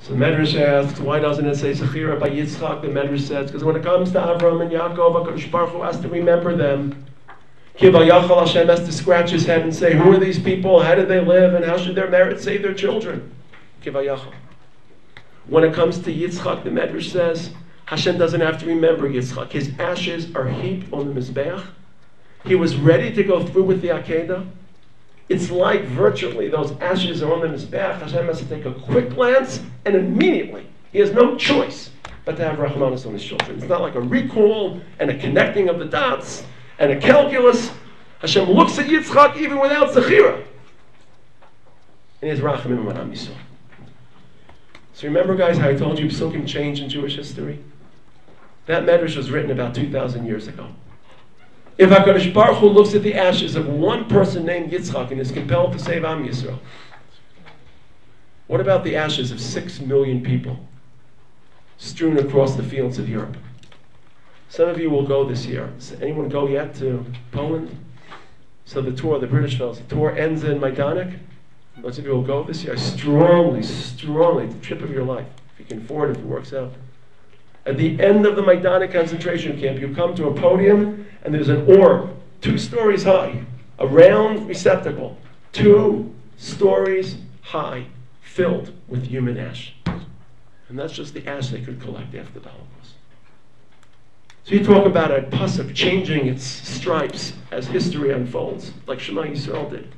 So the Medrash asks, why doesn't it say Zechira by Yitzchak? The Medrash says, because when it comes to Avram and Yaakov, HaKadosh Baruch Hu has to remember them. Kivayachal Hashem has to scratch his head and say, who are these people? How did they live? And how should their merit save their children? Kivayachal. When it comes to Yitzchak, the Medrash says, Hashem doesn't have to remember Yitzchak. His ashes are heaped on the Mizbeach. He was ready to go through with the Akedah. It's like virtually those ashes are on the Mizbeach. Hashem has to take a quick glance and immediately, he has no choice but to have Rahmanas on his children. It's not like a recall and a connecting of the dots and a calculus. Hashem looks at Yitzchak even without Zechira. And he has Rachamim on Am Yisrael. So remember, guys, how I told you Psukim change in Jewish history? That Medrash was written about 2,000 years ago. If HaKadosh Baruch Hu looks at the ashes of one person named Yitzchak and is compelled to save Am Yisrael, what about the ashes of 6 million people strewn across the fields of Europe? Some of you will go this year. Does anyone go yet to Poland? So the tour, the British fellows, the tour ends in Majdanek. Most of you will go this year. Strongly, the trip of your life, if you can afford it, if it works out. At the end of the Majdanek concentration camp, you come to a podium and there's an orb 2 stories high, a round receptacle, 2 stories high, filled with human ash. And that's just the ash they could collect after the Holocaust. So you talk about a pasuk changing its stripes as history unfolds, like Shema Yisrael did.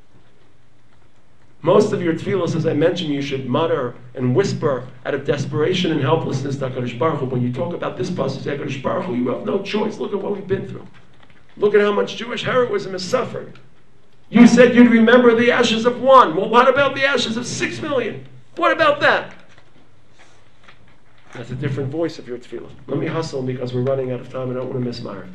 Most of your tefillos, as I mentioned, you should mutter and whisper out of desperation and helplessness to HaKadosh Baruch Hu. When you talk about this pasuk, HaKadosh Baruch Hu, you have no choice. Look at what we've been through. Look at how much Jewish heroism has suffered. You said you'd remember the ashes of 1. Well, what about the ashes of 6 million? What about that? That's a different voice of your tefillah. Let me hustle because we're running out of time. I don't want to miss Myra.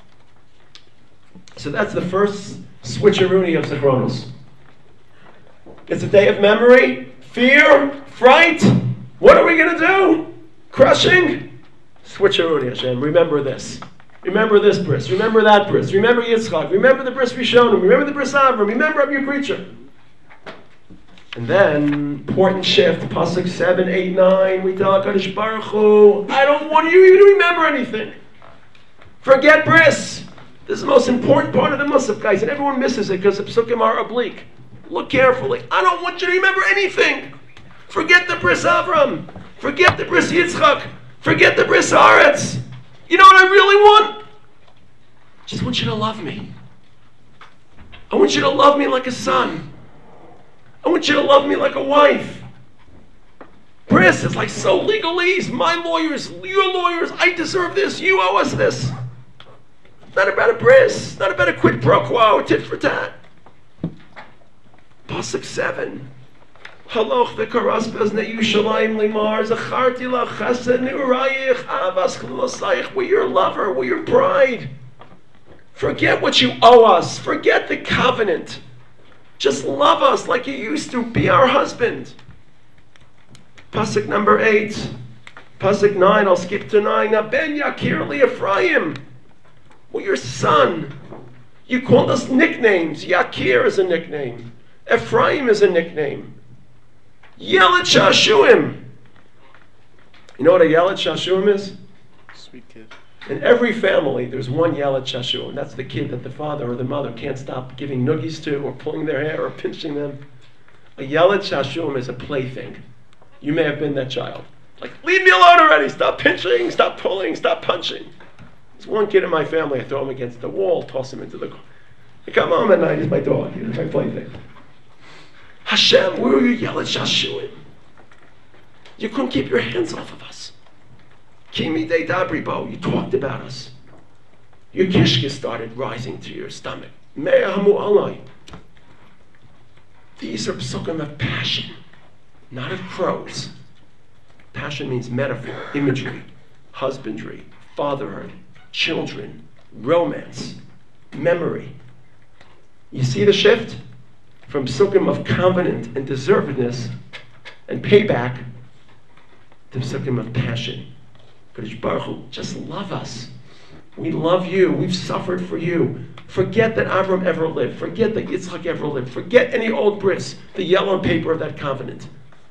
So that's the first switcheroonie of Zechronos. It's a day of memory, fear, fright. What are we going to do? Crushing? Switcheroonie, Hashem. Remember this. Remember this bris. Remember that bris. Remember Yitzchak. Remember the bris Rishonim. Remember the bris Avram. Remember I'm your creature. And then, important shift, Pasuk 7, 8, 9, we tell HaKadosh Baruch Hu, I don't want you even to remember anything. Forget bris. This is the most important part of the Musaf, guys, and everyone misses it because the Psukim are oblique. Look carefully. I don't want you to remember anything. Forget the bris Avram. Forget the bris Yitzchak. Forget the bris Haaretz. You know what I really want? Just want you to love me. I want you to love me like a son. I want you to love me like a wife. Bris is like so legalese. My lawyers, your lawyers, I deserve this. You owe us this. Not about a bris. Not about a quid pro quo, tit for tat. Pasuk 7. Haloch v'karas beznei Yushalayim limar zacharti la chesed ne'urayich avas chulosayich. We're your lover. We're your bride. Forget what you owe us. Forget the covenant. Just love us like you used to. Be our husband. Pasuk number 8. Pasuk 9. I'll skip to 9. Now ben yakir li Ephraim. We're your son. You called us nicknames. Yakir is a nickname. Ephraim is a nickname. Yelet Shashuim. You know what a Yelet Shashuim is? Sweet kid. In every family, there's one Yelet Shashuim. That's the kid that the father or the mother can't stop giving noogies to, or pulling their hair, or pinching them. A Yelet Shashuim is a plaything. You may have been that child. Like, leave me alone already. Stop pinching, stop pulling, stop punching. There's one kid in my family, I throw him against the wall, toss him into the car. I come home at night, he's my dog, he's my plaything. Hashem, where are you, Yelet Shashuim? You couldn't keep your hands off of us. Kimi de Dabribo, you talked about us. Your kishka started rising to your stomach. Mea hamu alai. These are psukim of passion, not of prose. Passion means metaphor, imagery, husbandry, fatherhood, children, romance, memory. You see the shift? From psukim of covenant and deservedness and payback to psukim of passion. Kadosh Baruch Hu, just love us. We love you. We've suffered for you. Forget that Avram ever lived. Forget that Yitzchak ever lived. Forget any old bris, the yellow paper of that covenant.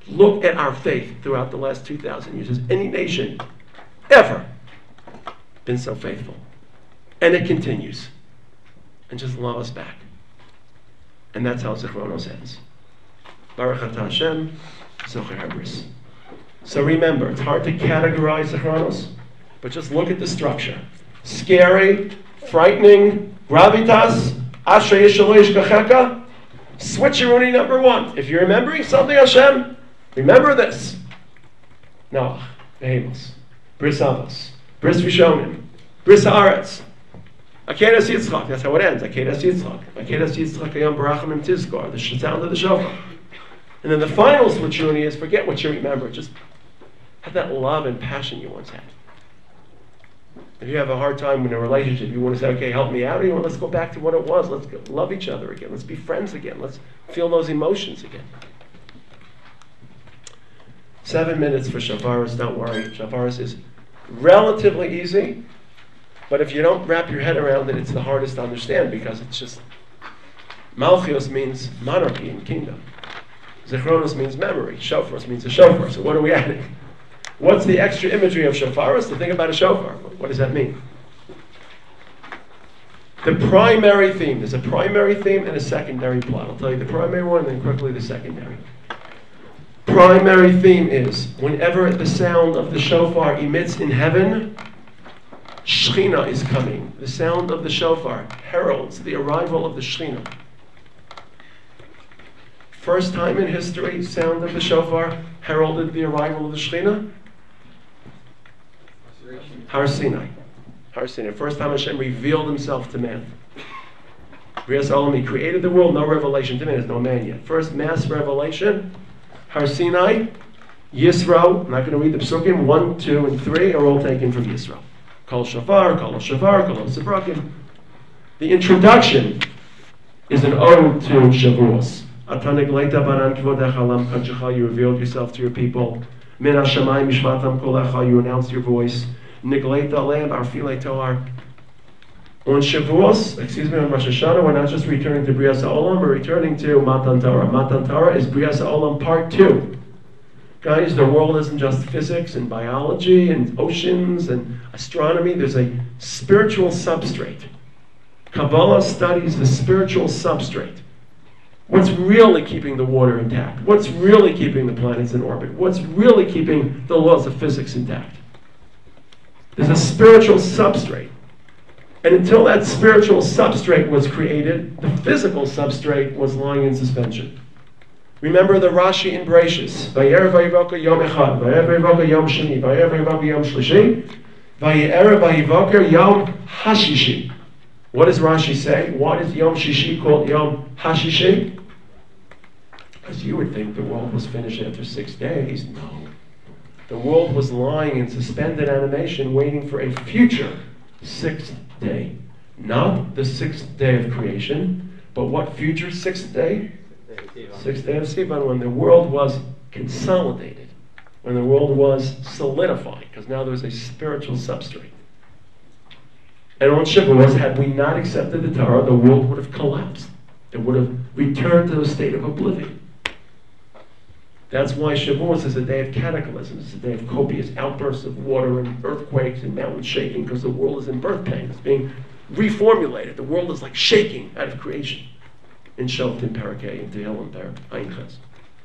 Look at our faith throughout the last 2,000 years. Has any nation ever been so faithful? And it continues. And just love us back. And that's how Zichronos ends. Baruch atah Hashem, Zocher Hebris. So remember, it's hard to categorize Zichronos, but just look at the structure. Scary, frightening, gravitas, Ashrei Yishalo Yishkacheka, switcheroonie number one. If you're remembering something, Hashem, remember this. Noach, Behemoth, Bris Avos, Bris Rishonim, Bris Haaretz, Akedas Yitzchak, that's how it ends. Akedas Yitzchak. Akedas Yitzchak Ayam Barachamim Tizkor, the sound of the shofar. And then the final switcheroonie is forget what you remember. Just have that love and passion you once had. If you have a hard time in a relationship, you want to say, okay, help me out, or you want, let's go back to what it was. Let's love each other again. Let's be friends again. Let's feel those emotions again. 7 minutes for Shavuos, don't worry. Shavuos is relatively easy. But if you don't wrap your head around it, it's the hardest to understand because it's just Malchios means monarchy and kingdom. Zichronos means memory. Shofaros means a shofar. So what are we adding? What's the extra imagery of shofaros? To think about a shofar. What does that mean? The primary theme. There's a primary theme and a secondary plot. I'll tell you the primary one and then quickly the secondary. Primary theme is whenever the sound of the shofar emits in heaven, Shechina is coming. The sound of the shofar heralds the arrival of the Shechina. First time in history, sound of the shofar heralded the arrival of the Shechina? Har Sinai. Har Sinai. First time Hashem revealed himself to man. Brias Olam, he created the world, no revelation to man, there's no man yet. First mass revelation, Har Sinai, Yisro, I'm not going to read the Psukim, 1, 2, and 3 are all taken from Yisro. Kol Shofar, Kol Shofar, Kol Sebrakim. The introduction is an ode to Shavuos. Atanik leita baran kvodecha lam kanchecha, you revealed yourself to your people. Min hashamayim mishmatam kolecha, you announced your voice. Nigleita aleim arfilei toar. On Shavuos, on Rosh Hashanah, we're not just returning to Brias HaOlam, we're returning to Matan Torah. Matan Torah is Brias HaOlam Part 2. Guys, the world isn't just physics and biology and oceans and astronomy. There's a spiritual substrate. Kabbalah studies the spiritual substrate. What's really keeping the water intact? What's really keeping the planets in orbit? What's really keeping the laws of physics intact? There's a spiritual substrate. And until that spiritual substrate was created, the physical substrate was lying in suspension. Remember the Rashi in Bereshis. Vayerev vayivoker yom echad, vayerev vayivoker yom sheni, vayerev vayivoker yom shlishi, vayerev vayivoker yom hashishi. What does Rashi say? Why is Yom Shishi called Yom Hashishi? Because you would think the world was finished after 6 days. No. The world was lying in suspended animation waiting for a future 6th day. Not the 6th day of creation, but what future 6th day? 6th day of Sivan, when the world was consolidated, when the world was solidified, because now there's a spiritual substrate. And on Shavuos, had we not accepted the Torah, the world would have collapsed. It would have returned to a state of oblivion. That's why Shavuos is a day of cataclysm. It's a day of copious outbursts of water and earthquakes and mountains shaking because the world is in birth pain. It's being reformulated. The world is like shaking out of creation. In Shoftim Parakeh, in Tehillim Ayin Ches.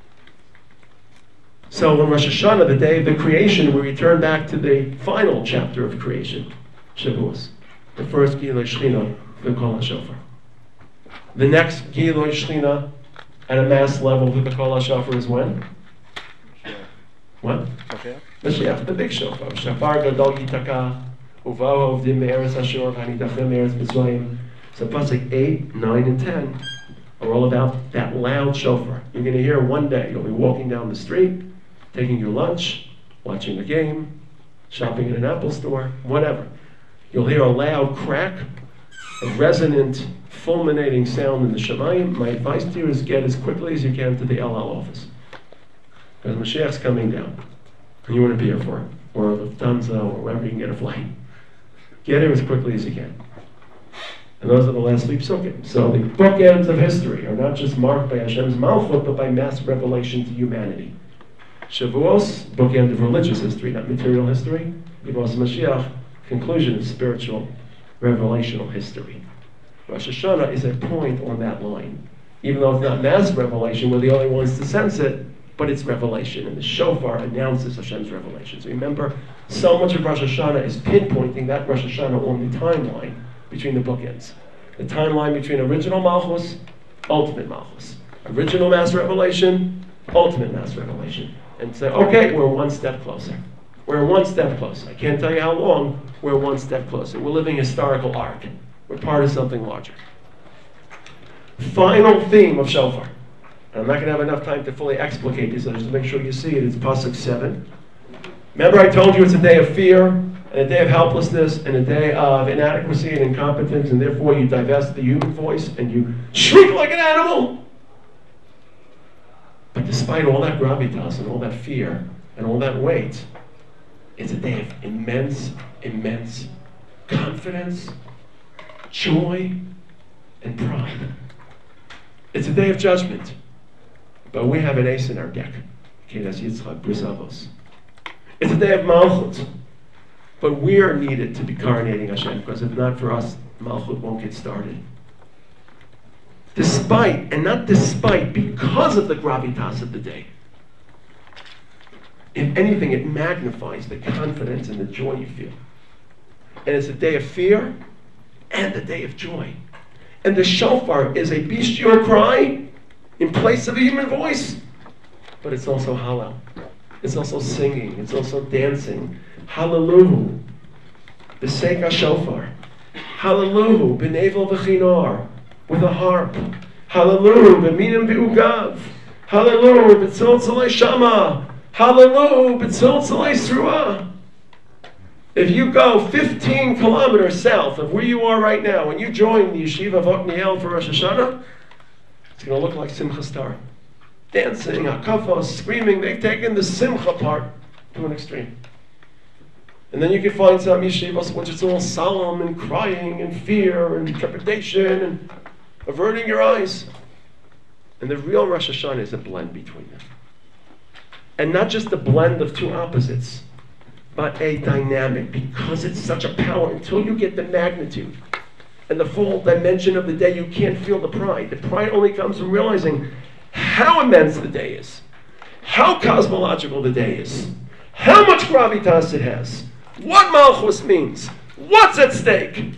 So on Rosh Hashanah, the day of the creation, we return back to the final chapter of creation, Shavuos. The first Gilui Shechina, the Kol HaShofar. The next Gilui Shechina at a mass level for the Kol HaShofar is when? What? Mashiach, the big shofar. Shafar Gadol Yitaka, Uvahu Ovdim Me'eretz Ashur, Hanidachem Me'eretz Mitzrayim. So Pasuk 8, 9, and 10 are all about that loud shofar. You're going to hear one day. You'll be walking down the street, taking your lunch, watching a game, shopping at an Apple store, whatever. You'll hear a loud crack, a resonant, fulminating sound in the Shemayim. My advice to you is get as quickly as you can to the El Al office. Because Mashiach's coming down. And you want to be here for it. Or Lufthansa, or wherever you can get a flight. Get here as quickly as you can. And those are the last three psukim. So the bookends of history are not just marked by Hashem's malchut, but by mass revelation to humanity. Shavuos, bookend of religious history, not material history. Yemos Mashiach, conclusion of spiritual, revelational history. Rosh Hashanah is a point on that line. Even though it's not mass revelation, we're the only ones to sense it, but it's revelation. And the shofar announces Hashem's revelations. Remember, so much of Rosh Hashanah is pinpointing that Rosh Hashanah on the timeline between the bookends. The timeline between original Malchus, ultimate Malchus. Original mass revelation, ultimate mass revelation. And say, okay, we're one step closer. We're one step closer. I can't tell you how long, we're one step closer. We're living a historical arc. We're part of something larger. Final theme of shofar. And I'm not going to have enough time to fully explicate this, so just to make sure you see it. It's Pasuk 7. Remember I told you it's a day of fear, and a day of helplessness, and a day of inadequacy and incompetence, and therefore you divest the human voice, and you shriek like an animal. But despite all that gravitas, and all that fear, and all that weight, it's a day of immense, immense confidence, joy, and pride. It's a day of judgment. But we have an ace in our deck. Kedas Yitzchak, Bris Avos. It's a day of Malchut. But we are needed to be coronating Hashem, because if not for us, Malchut won't get started. Despite, and not despite, because of the gravitas of the day. If anything, it magnifies the confidence and the joy you feel. And it's a day of fear and a day of joy. And the shofar is a bestial cry in place of a human voice. But it's also hallel. It's also singing. It's also dancing. Hallelujah. B'seika shofar. Hallelujah. B'nevel v'chinar. With a harp. Hallelujah. B'minim v'ugav. Hallelujah. B'tzil tzalei shama. Hallelujah. B'tzil tzalei sruah. If you go 15 kilometers south of where you are right now, and you join the Yeshiva of Otniel for Rosh Hashanah, it's going to look like Simchas Torah. Dancing, hakafos, screaming. They've taken the Simcha part to an extreme. And then you can find some yeshivas which it's all solemn and crying and fear and trepidation and averting your eyes. And the real Rosh Hashanah is a blend between them. And not just a blend of two opposites, but a dynamic, because it's such a power. Until you get the magnitude and the full dimension of the day, you can't feel the pride. The pride only comes from realizing how immense the day is, how cosmological the day is, how much gravitas it has, what Malchus means, what's at stake.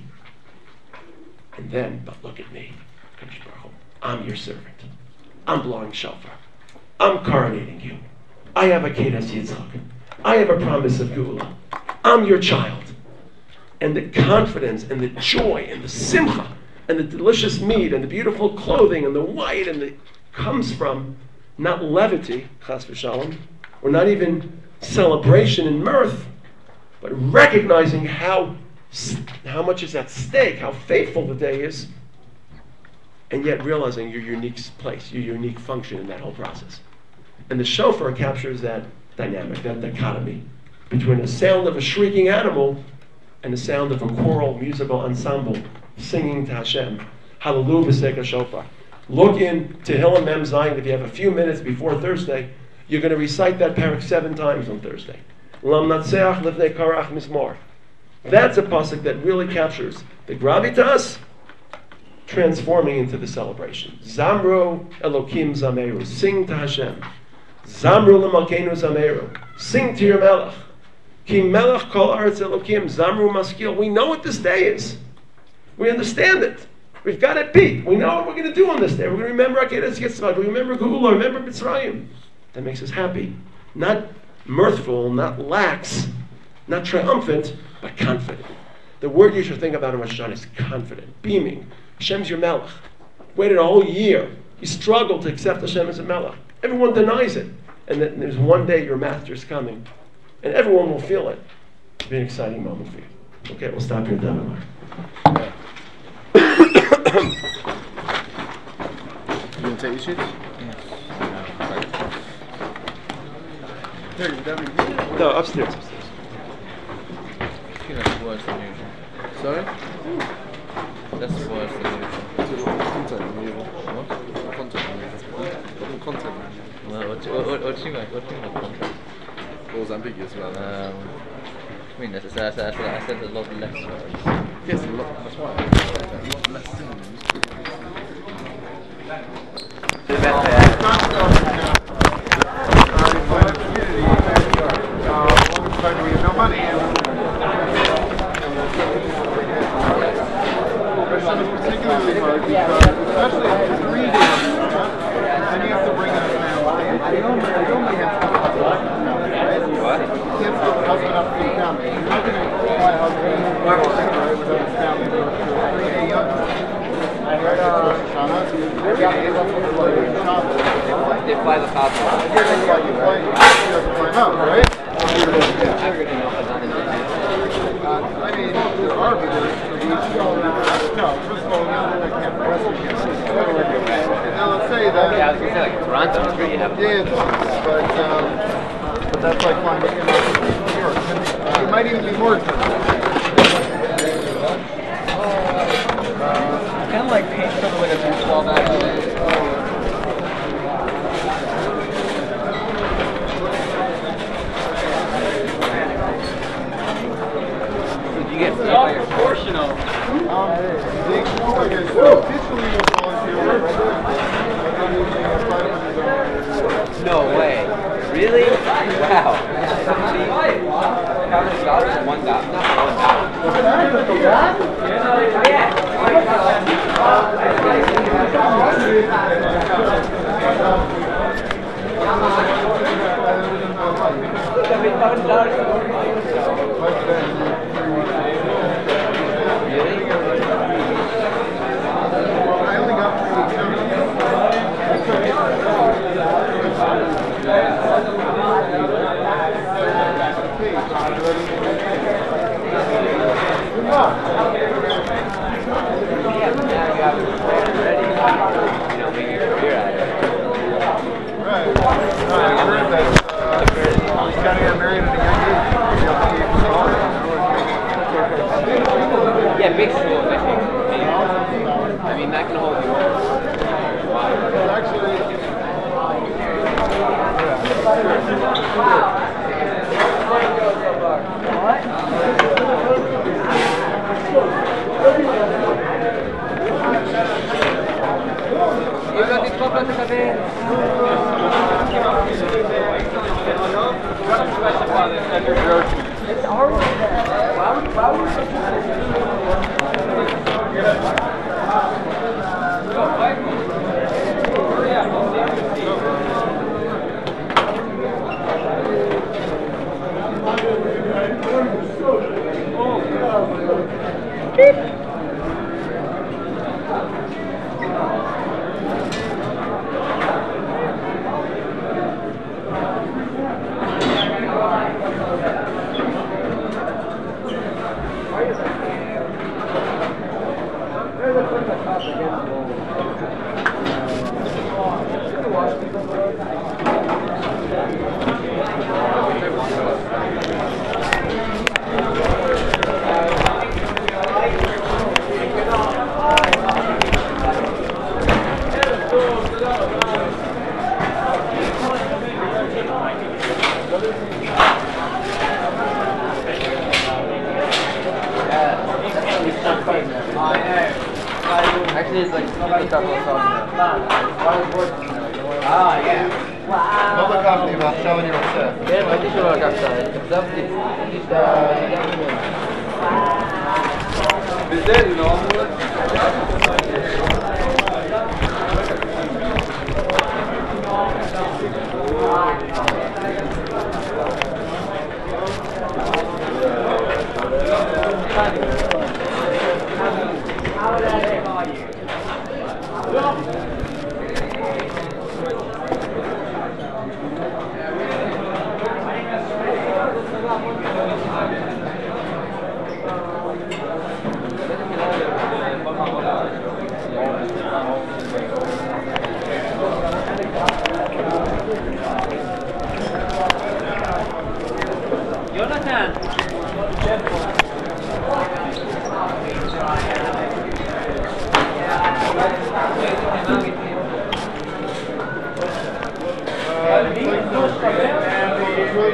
And then, but look at me, I'm your servant. I'm blowing shofar. I'm coronating you. I have a Kedas Yitzchak. I have a promise of Geula. I'm your child. And the confidence and the joy and the simcha and the delicious meat and the beautiful clothing and the white and the comes from not levity, chas v'shalom, or not even celebration and mirth, but recognizing how much is at stake, how faithful the day is, and yet realizing your unique place, your unique function in that whole process. And the shofar captures that dynamic, that dichotomy between the sound of a shrieking animal and the sound of a choral musical ensemble singing to Hashem. Hallelujah b'seika shofar. Look in Tehillim Mem Zayin. If you have a few minutes before Thursday, you're going to recite that parak 7 times on Thursday. Lam natseach lifnei karach mizmor. That's a pasuk that really captures the gravitas transforming into the celebration. Zamru Elokim Zameru. Sing to Hashem. Zamru l'malkeinu Zameru. Sing to your Melech. Ki Melech kol aretz Elokim. Zamru maskil. We know what this day is. We understand it. We've got it beat. We know what we're going to do on this day. We're going to remember Akedas Yitzchak. We remember Geula. Remember Mitzrayim. That makes us happy. Not mirthful, not lax, not triumphant, but confident. The word you should think about in Rosh Hashanah is confident, beaming. Hashem's your Melech. Waited a whole year. You struggled to accept Hashem as a Melech. Everyone denies it. And then there's one day your master's coming. And everyone will feel it. It'll be an exciting moment for you. Okay, we'll stop here, David. You going to take your sheets? No, upstairs. I think that's worse than usual. Sorry? That's worse than usual. Content removal. What? Content removal. Content removal. Well, what What do you mean by contract? What was ambiguous about that? I mean, I said a lot less words. Yes, a lot. That's why. A lot less synonyms. No money. Particularly hard because, especially if it's 3 days, then you have to bring in a family. You only have to have a family, right? What? You can't split the husband up to the family. You're not going to fly a husband right without his family to a 3-day young. I heard They fly the Falcon. you fly out, right? I mean, there are videos for each no, first of all, I can't press it. And now let's say that. Yeah, I was gonna say like Toronto. I'm sure you have. Yeah, but that's like flying in New York. It might even be more expensive. Kind of like paint for the way that you 12 hours. You get proportional. They officially will volunteer work. No way. Really? Wow. How many dollars? $1. Not I only got 3 weeks. Yeah, big school. I mean, that can hold you It's already there. Why would Actually, it's like a couple of songs. Ah, yeah. Wow. Another company about selling your own stuff. Yeah, ma ti sono captare. Jonathan! Like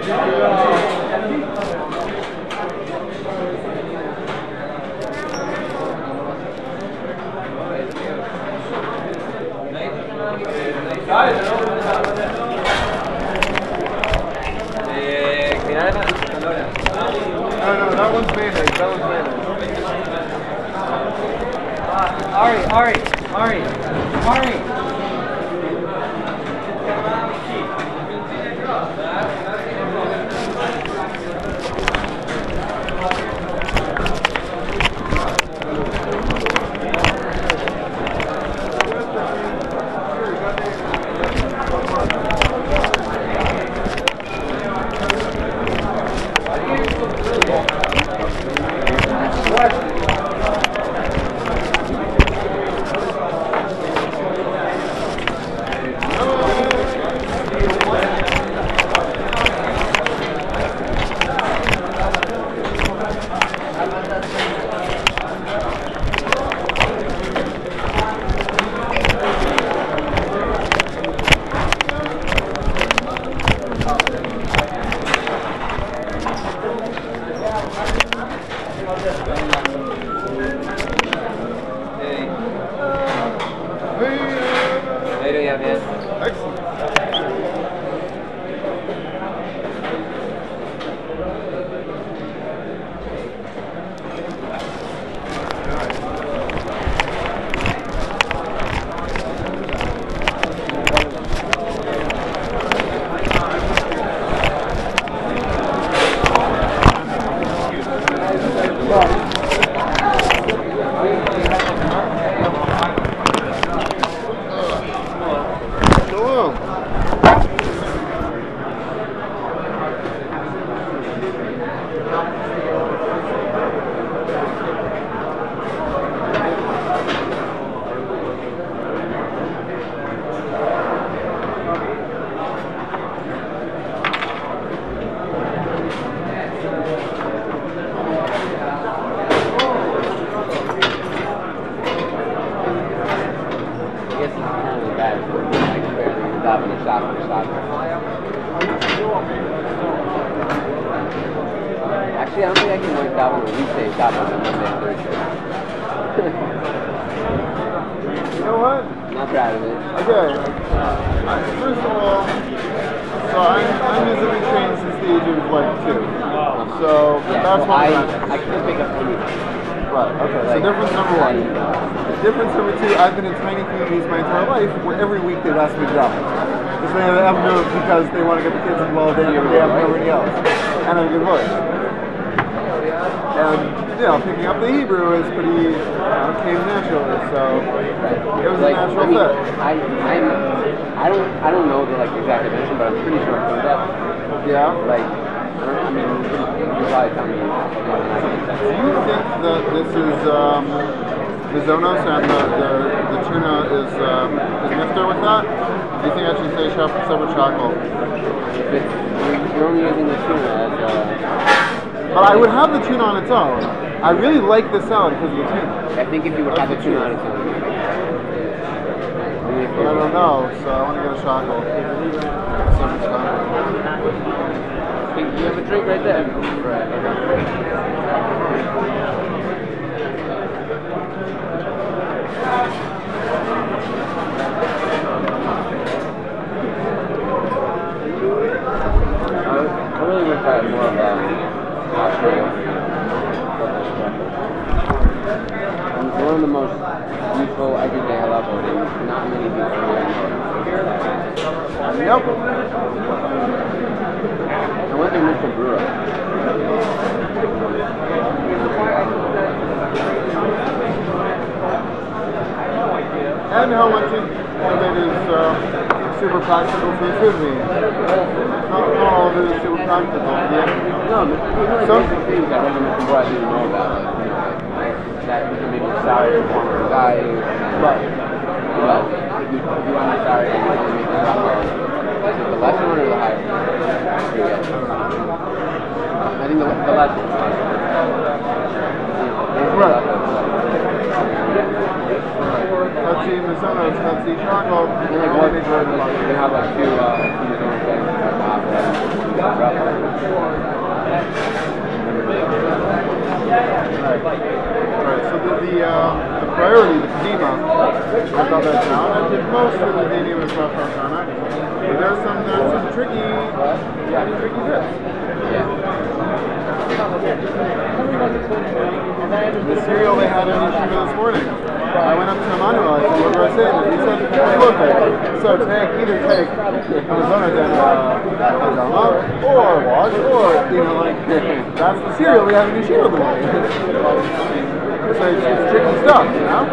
No, that one's mayonnaise. That one's mayonnaise. Ari. Actually, I don't think I can work that one on weekday shop on Monday and Thursday. You know what? Not proud of it. Okay. First of all, so I'm musically trained since the age of like 2. So Yeah, that's so one I can't pick up anything. Right, okay. So Like, difference number 1. Difference number 2, I've been in tiny communities my entire life where every week they've asked me to drop it. Because they have to do it because they want to get the kids involved in it, they have nobody else. And I have a good voice. And, picking up the Hebrew is pretty, came naturally, so it was a natural fit. I don't know the exact dimension, but I'm pretty sure I'm that. Yeah? You probably tell me more than I can. Do you think that this is, the Zonos and the tuna is nifter with that? Do you think I should say chef separate chocolate? You're only using the tuna as But I would have the tuna on its own. I really like this salad because of the tuna. I think if you would have the tuna on its own. But I don't know, so I want to get a chocolate. Separate chocolate. You have a drink right there. I really wish I had more of one of the most useful everyday I love voting. Not many people really know. Yep. I went to Mr. Brewer. And how much it is super practical for the food meat. Not all of it is super practical. Yeah. No, there's really basic things that Mr. Brewer I didn't know about. That you can maybe sorry for one guy. But if you want to sorry, you want to make the drop. Is it the lesser one or the higher one? I think the lesser one. Right. Let's see the Zonos, let's see chocolate. You can have 2 Zonos things. Right, so the priority, the Kadima, I got that down. I did most of the Kadima with Rav Hashanah. But there's some tricky bits. The cereal they had on Yeshiva this morning. I went up to Emmanuel, I said, what do I say? And he said, look, so either take Arizona than Adama, or wash, or, that's the cereal we have in Yeshiva in the morning. So it's tricky stuff, you know?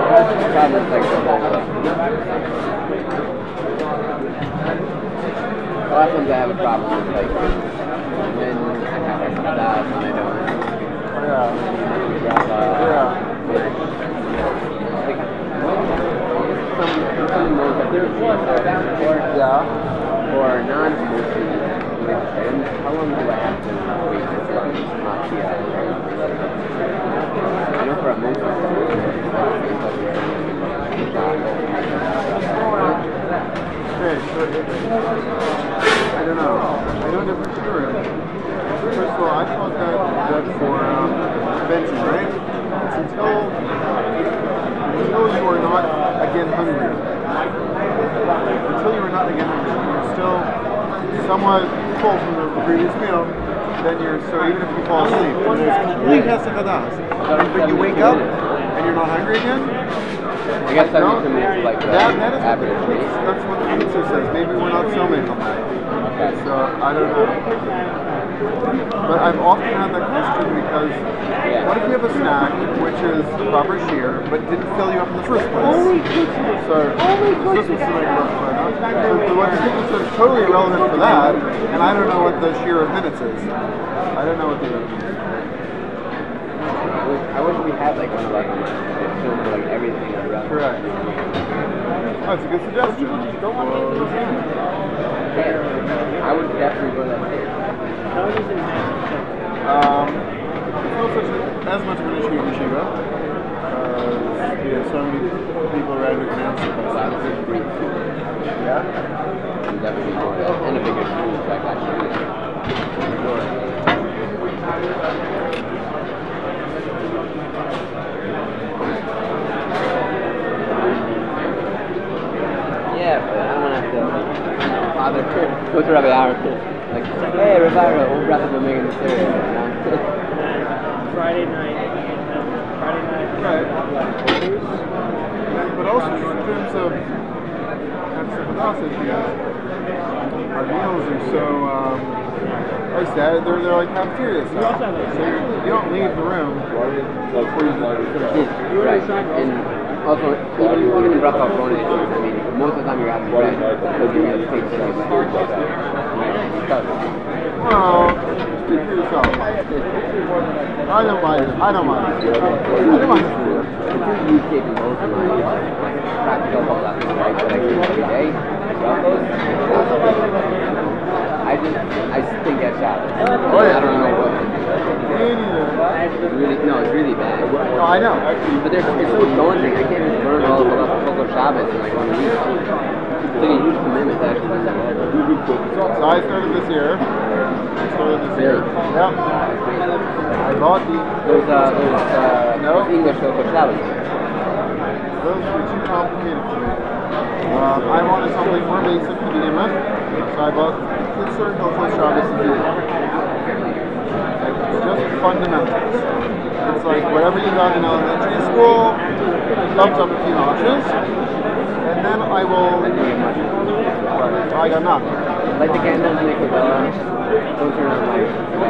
A lot of times I have a problem with, when I have like Hadas and I don't. Some modes that they're or non-smoothie. And how long do I have to wait this long? I know for a moment I don't know. I don't know for sure. First of all, I thought that for prevention, right? It's until you are not again hungry. Until you are not again hungry, you're still somewhat full from the previous meal. Then even if you fall asleep, there's complete hesed. But you wake up and you're not hungry again. I guess that makes them like that is average. that's what the pizza says. Maybe we're not cellmates on that. So I don't know. But I've often had that question because what if you have a snack which is the proper shear but didn't fill you up in the first place? So this is something so what the people said is totally irrelevant for that, and I don't know what the shear of minutes is. I don't know what the I wish we had like one of us that filmed like everything around. Correct. Oh, that's a good suggestion. I would definitely go that way. It's not as much of an issue in Yeshiva. We have so many people around who can answer questions. Yeah? I'm definitely more that. And a bigger school, so I got yeah, but I don't want to have to bother go to Rabbi Aaron. Like, hey, Rabbi Aaron, we'll wrap up the making the cereal. Friday night. Right. But also in terms of our meals are so like that, they're like cafeteria style. So you don't leave the room before you right. And also, even in rough up donations, I mean, most of the time you're having bread because you're going to take it like well, speak for yourself. I don't mind. I don't mind the food. You taking most of my practical classes, right, that I do every day. I think that's Shabbos. I don't know what. It's really bad. No, I know. But it's so daunting. I can't just learn all about Coco Shabbos in like 1 week. It's like a huge commitment to actually learn all of it. So I started this year. Yep. I bought those English Coco Shabbos. Those were too complicated for me. I wanted something more basic to begin with, so I bought Kitzur Coco Shabbos and it's just fundamentals. It's like whatever you got in elementary school, bumped up a few notches, and then I will. I got nothing. Like the candles make it go turn on like.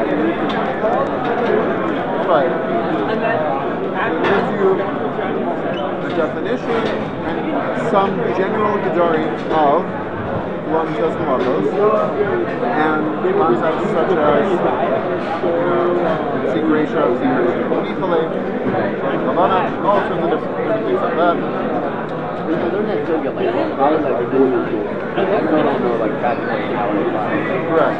Right. It gives you a definition and some general gedari of Lamchas Malachos and concepts such as Zikresha, Nifale, Havana, all sorts of different things like that. They're not so good like that. They're like the school. I still don't know like practically how it applies. Correct.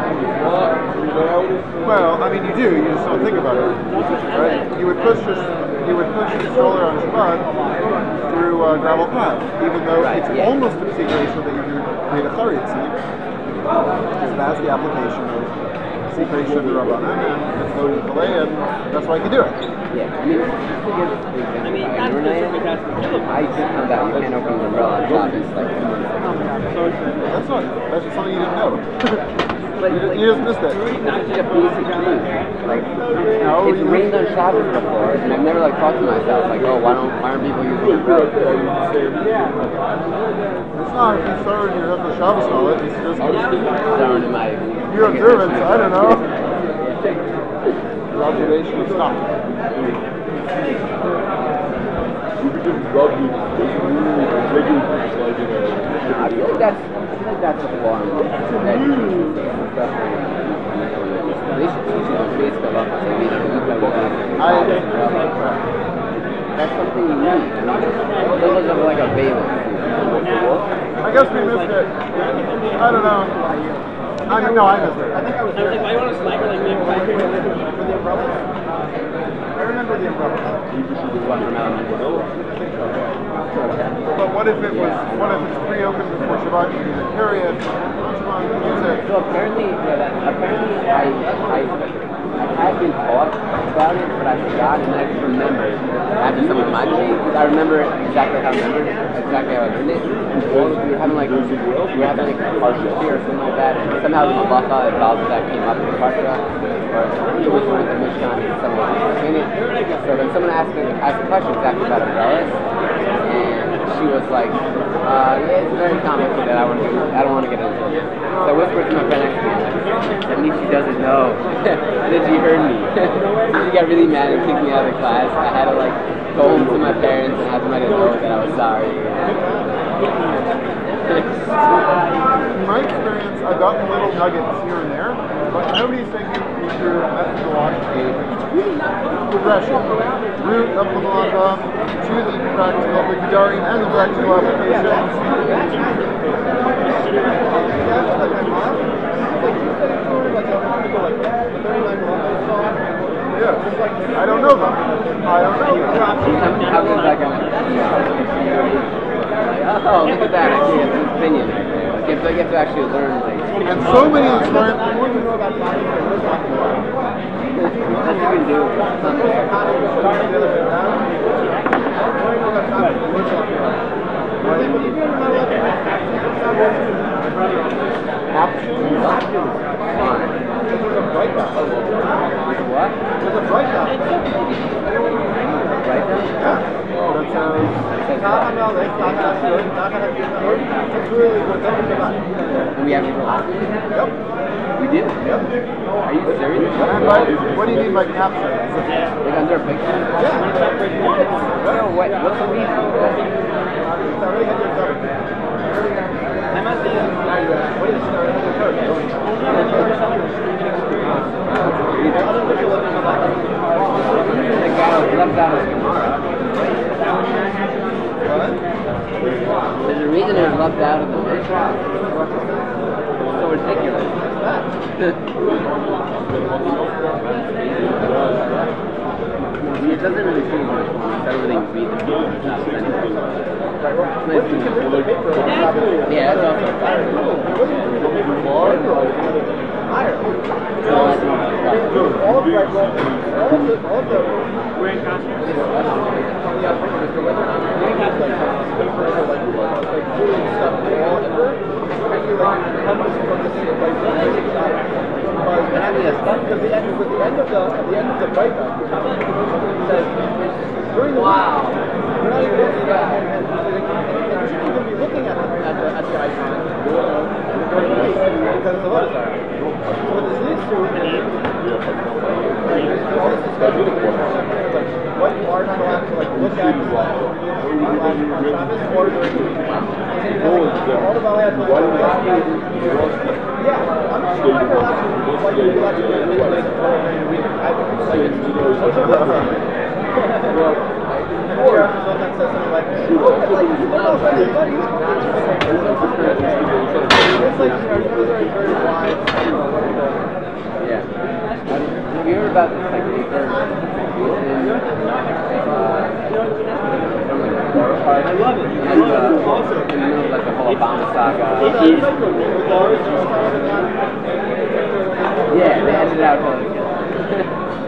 Well, I mean, you do. You just don't think about it, right? You would push your stroller on Shabbat through a gravel path, even though it's almost a situation that you made a charitz. Because that's the application of Sikri Shudra Rabbanan, and it's loaded in Kalei, and that's why you can do it. Yeah, I mean, just to give the example, I just found out you can't open an umbrella on Shabbos like 2 months ago. That's just something you didn't know. But You just missed it. It's just a basic thing. Like, it's rained on Shabbos before, and I've never like thought to myself like, oh, why aren't people using umbrellas? It's not a concern you have the Shabbos knowledge, it's just Darn, am I? your observance, I don't know. Your observation of stuff. I feel like that's a form that they should teach you the basic of that's something you need. Those are like a baby. I guess we missed it. I don't know. I missed it. I was like, why you want to sniper like me? For the umbrella? I remember the umbrella. But what if it's pre-opened before Shabbat, you use it, period? So apparently I had been taught about it, but I forgot, and then I just remembered after some of my meetings. I remember exactly how I learned it. We were having like a parsha here or something like that, and somehow the malacha involved that came up in the parsha, or it was with the Mishkan and someone was in it. So then someone asked a question exactly about umbrellas, and she was like, yeah, it's very complicated. I don't want to get into it. So I whispered to my friend next to me, like, at least she doesn't know. And then she heard me. She got really mad and kicked me out of the class. I had to like go home to my parents and have them know that I was sorry. In my experience, I've gotten little nuggets here and there, but nobody's taken me through a methodological progression. Root of the malacha to the practical, the Gedarim, and the practical applications. Yeah, I don't know them. How is that going to oh, look at that. I see it's an opinion right there. Like, you have to actually learn, like... And so many of them learn... That's what you can do. What? There's a breakdown. Breakdown? And we have to relax. Yep. We did? Yep. Are you serious? What do you mean by capture? Like under a picture? Yeah. No, what's the reason? The guy was left out of Gemara. There's a reason it was left out of the Mishnah. It's so ridiculous. It doesn't really seem much when everything read the book. Yeah, that's also Because the end of the breakup says during the week, we're not even looking at and you shouldn't even be looking at the icon during the week because the letters are. So what this leads to is all this discussion like what you are not allowed to like look at or during the week. All the Valley yeah, I'm not sure why you're allowed to manipulate the Torah during the week. I think it's like it's or someone says something like, oh, it's like, those are very wide. yeah. Have you heard about this like paper from like I love it. And in the middle of like the whole Obama saga. Yeah, they ended out totally together.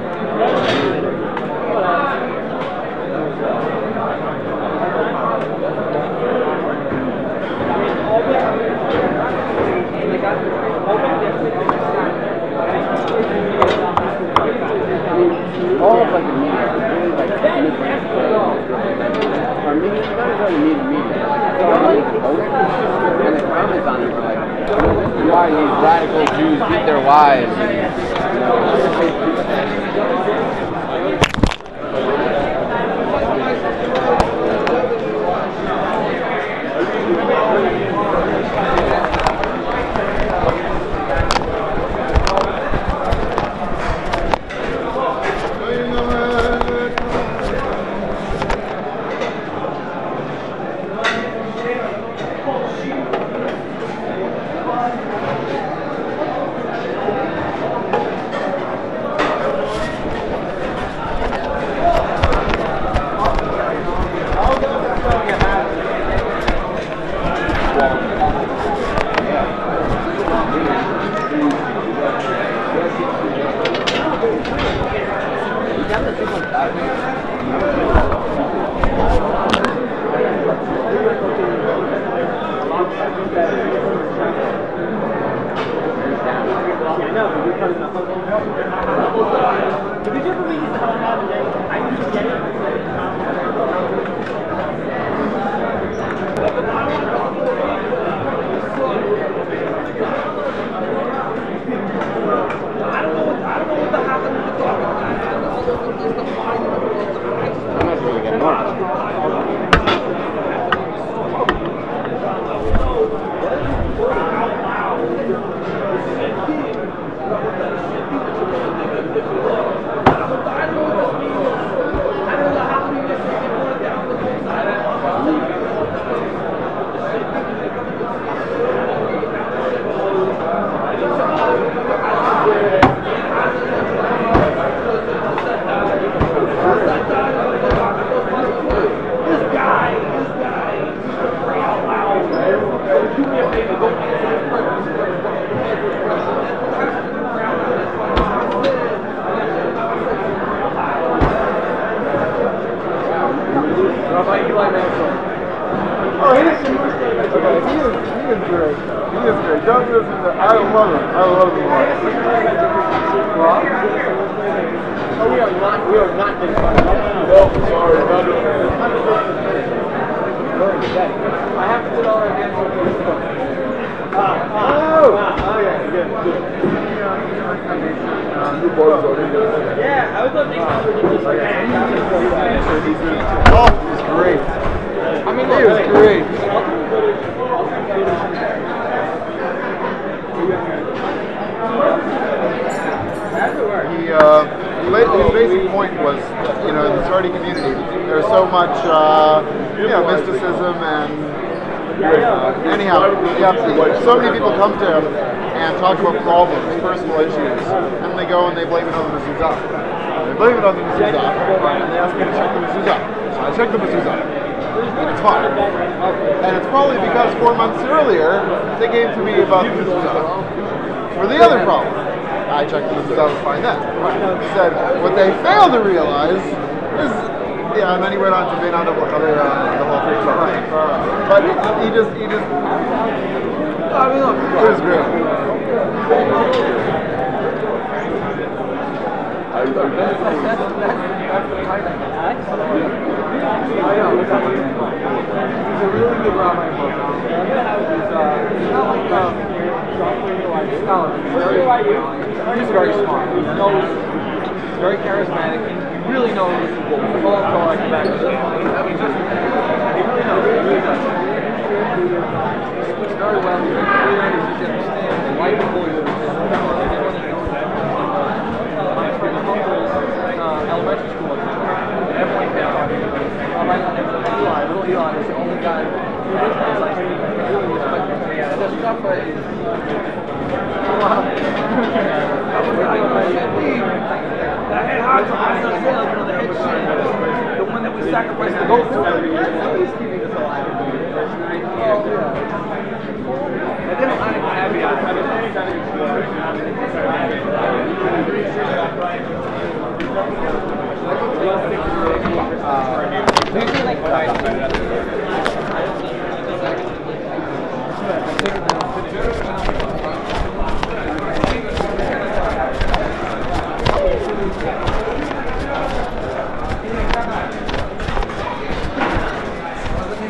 All of like the media is really like or media, not necessarily media, like it's all like the post, and the comments on it were like, this is why these radical Jews beat their wives, and, you know, his basic point was that, you know, in the Sephardi community, there's so much, you know, mysticism and anyhow, so many people come to him and talk about problems, personal issues, and they go and they blame it on the mezuzah. They blame it on the mezuzah, and they ask me to check the mezuzah. So I check the mezuzah, and it's fine. And it's probably because 4 months earlier, they came to me about the mezuzah. For the other problem, I checked the mezuzah to find that. He said, what they fail to realize is, yeah, and then he went on to the whole thing about right. But he just, I mean, look, it was great. He's a really good rabbi. He's not like he's very smart. He knows, he's very charismatic. He really knows the whole Torah can back it up. He really knows. He speaks very well. He's very clear. He's easy to understand. He's likable. He's elementary school. Everyone little Eli is the only guy who really respects him. And there's stuff that is the one that we sacrificed the goat for.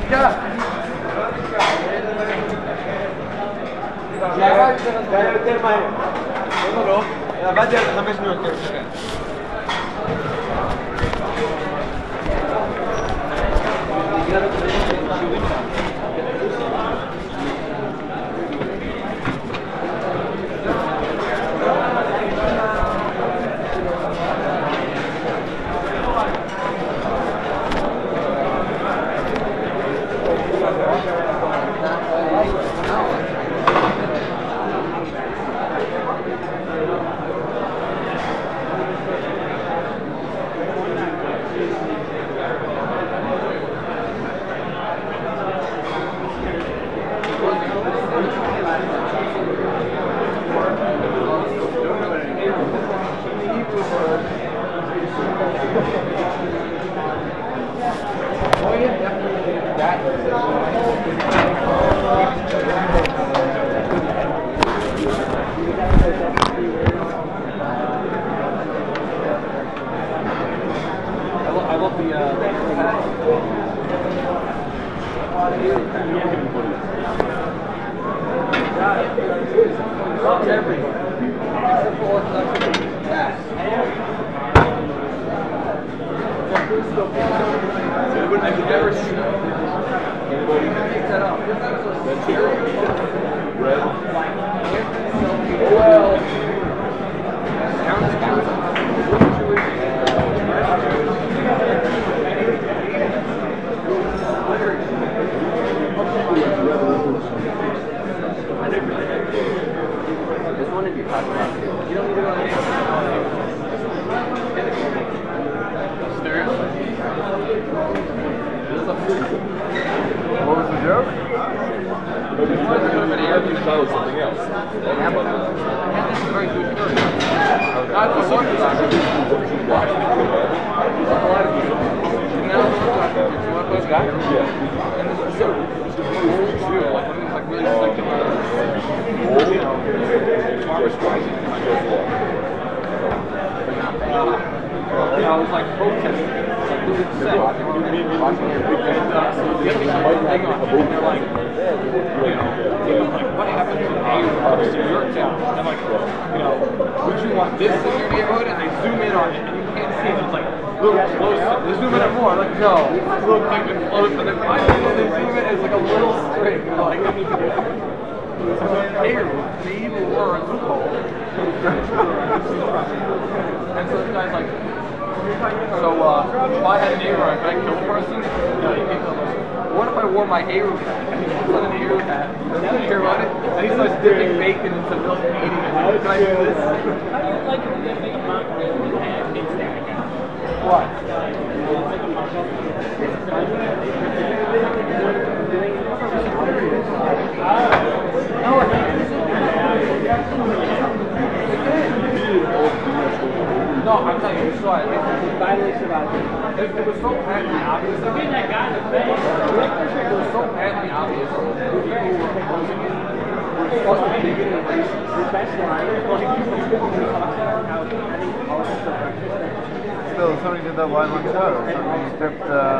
Still, somebody did that live on show. Somebody stripped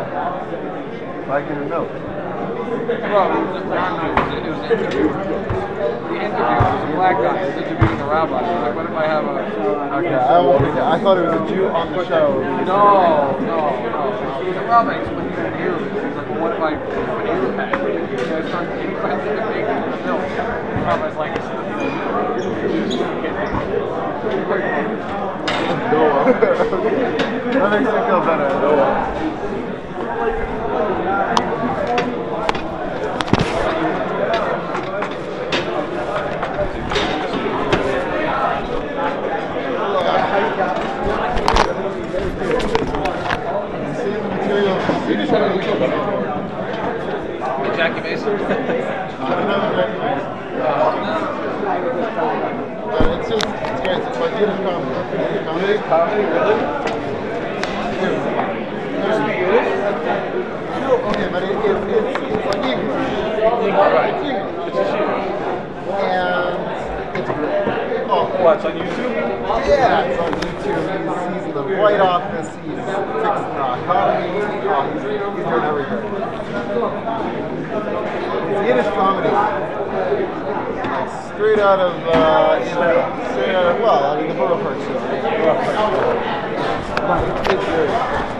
like in a note. Well, it was an interview. The interview was a black guy who was interviewing a rabbi. He was like, what if I have a... Okay, I thought it was a Jew on the show. No. The rabbi explained an earring. He's like, well, what if I put an earring back? You guys start getting friends with the bacon in the milk. The rabbi's like, Noah. That makes me feel better. Noah. Jackie Mason? It's great. It's like Yiddish comedy. Comedy, really? Okay, but it's like English. Right. It's English. And it's great. Oh, What, it's on YouTube? yeah, it's on YouTube. He's the White Office. He's fixing the economy. He's doing everything. It's Yiddish comedy. Like straight out of, well, I mean, the Borough Park show. It's great.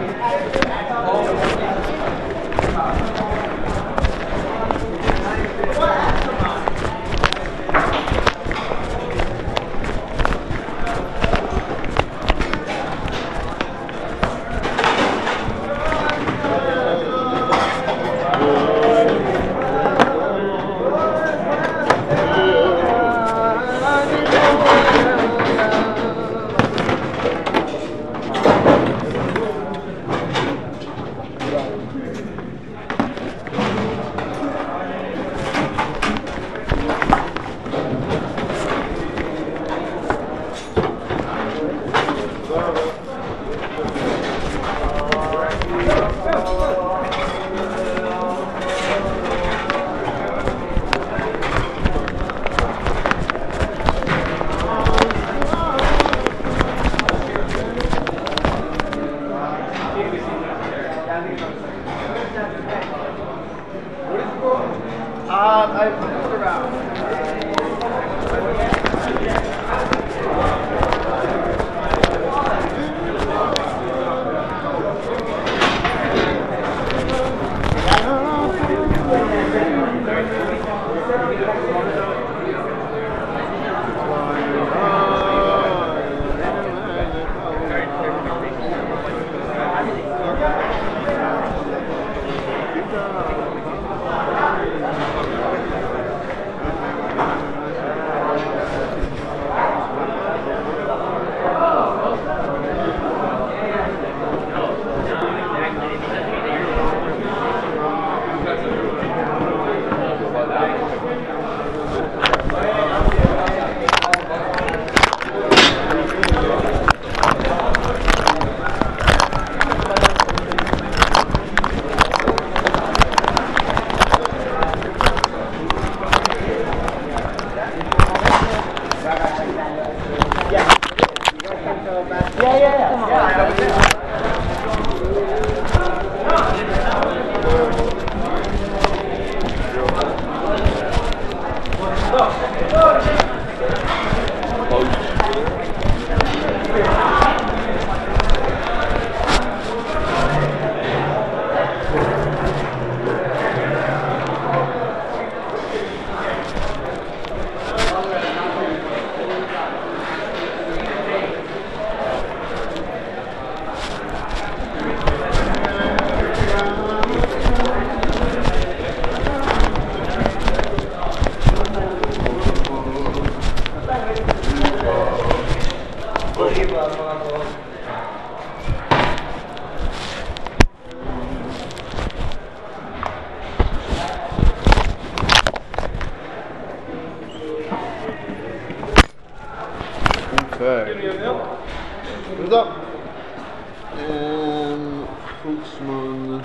What's up? Fuchsman.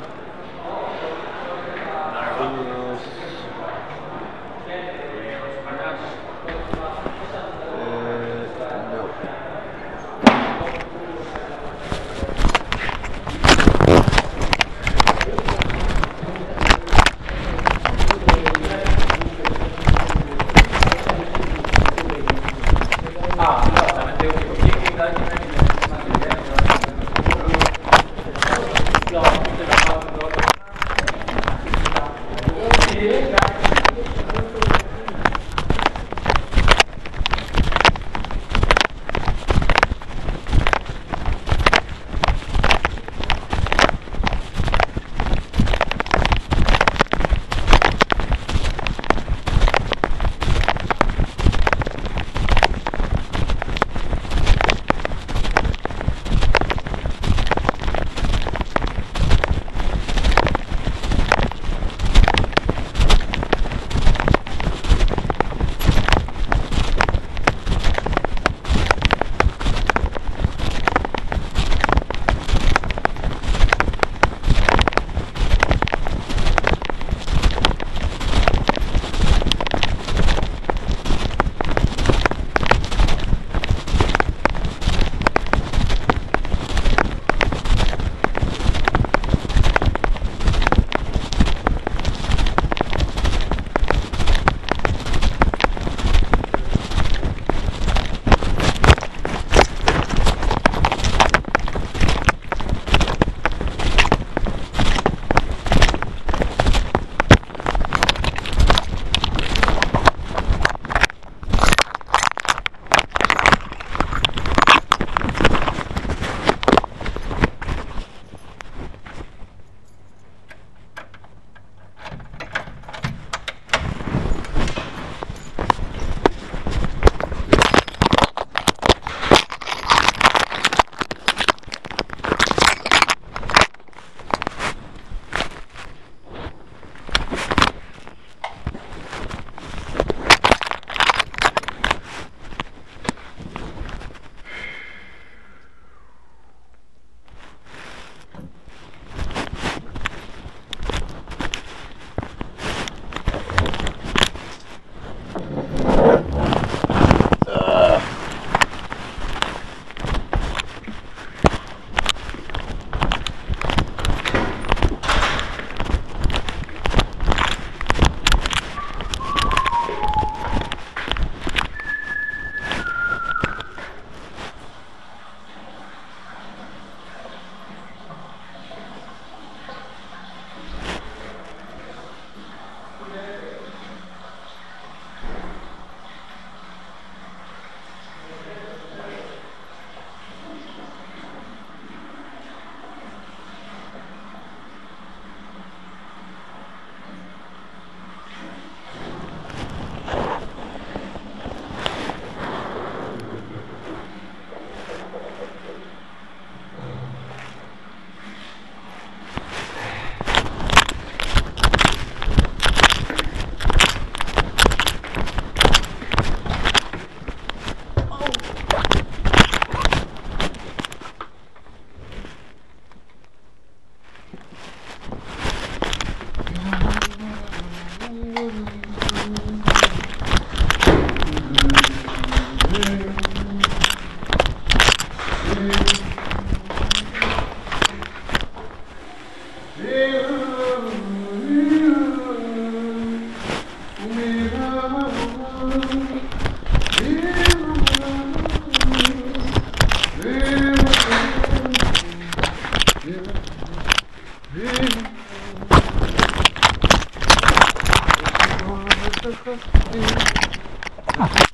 Yeah.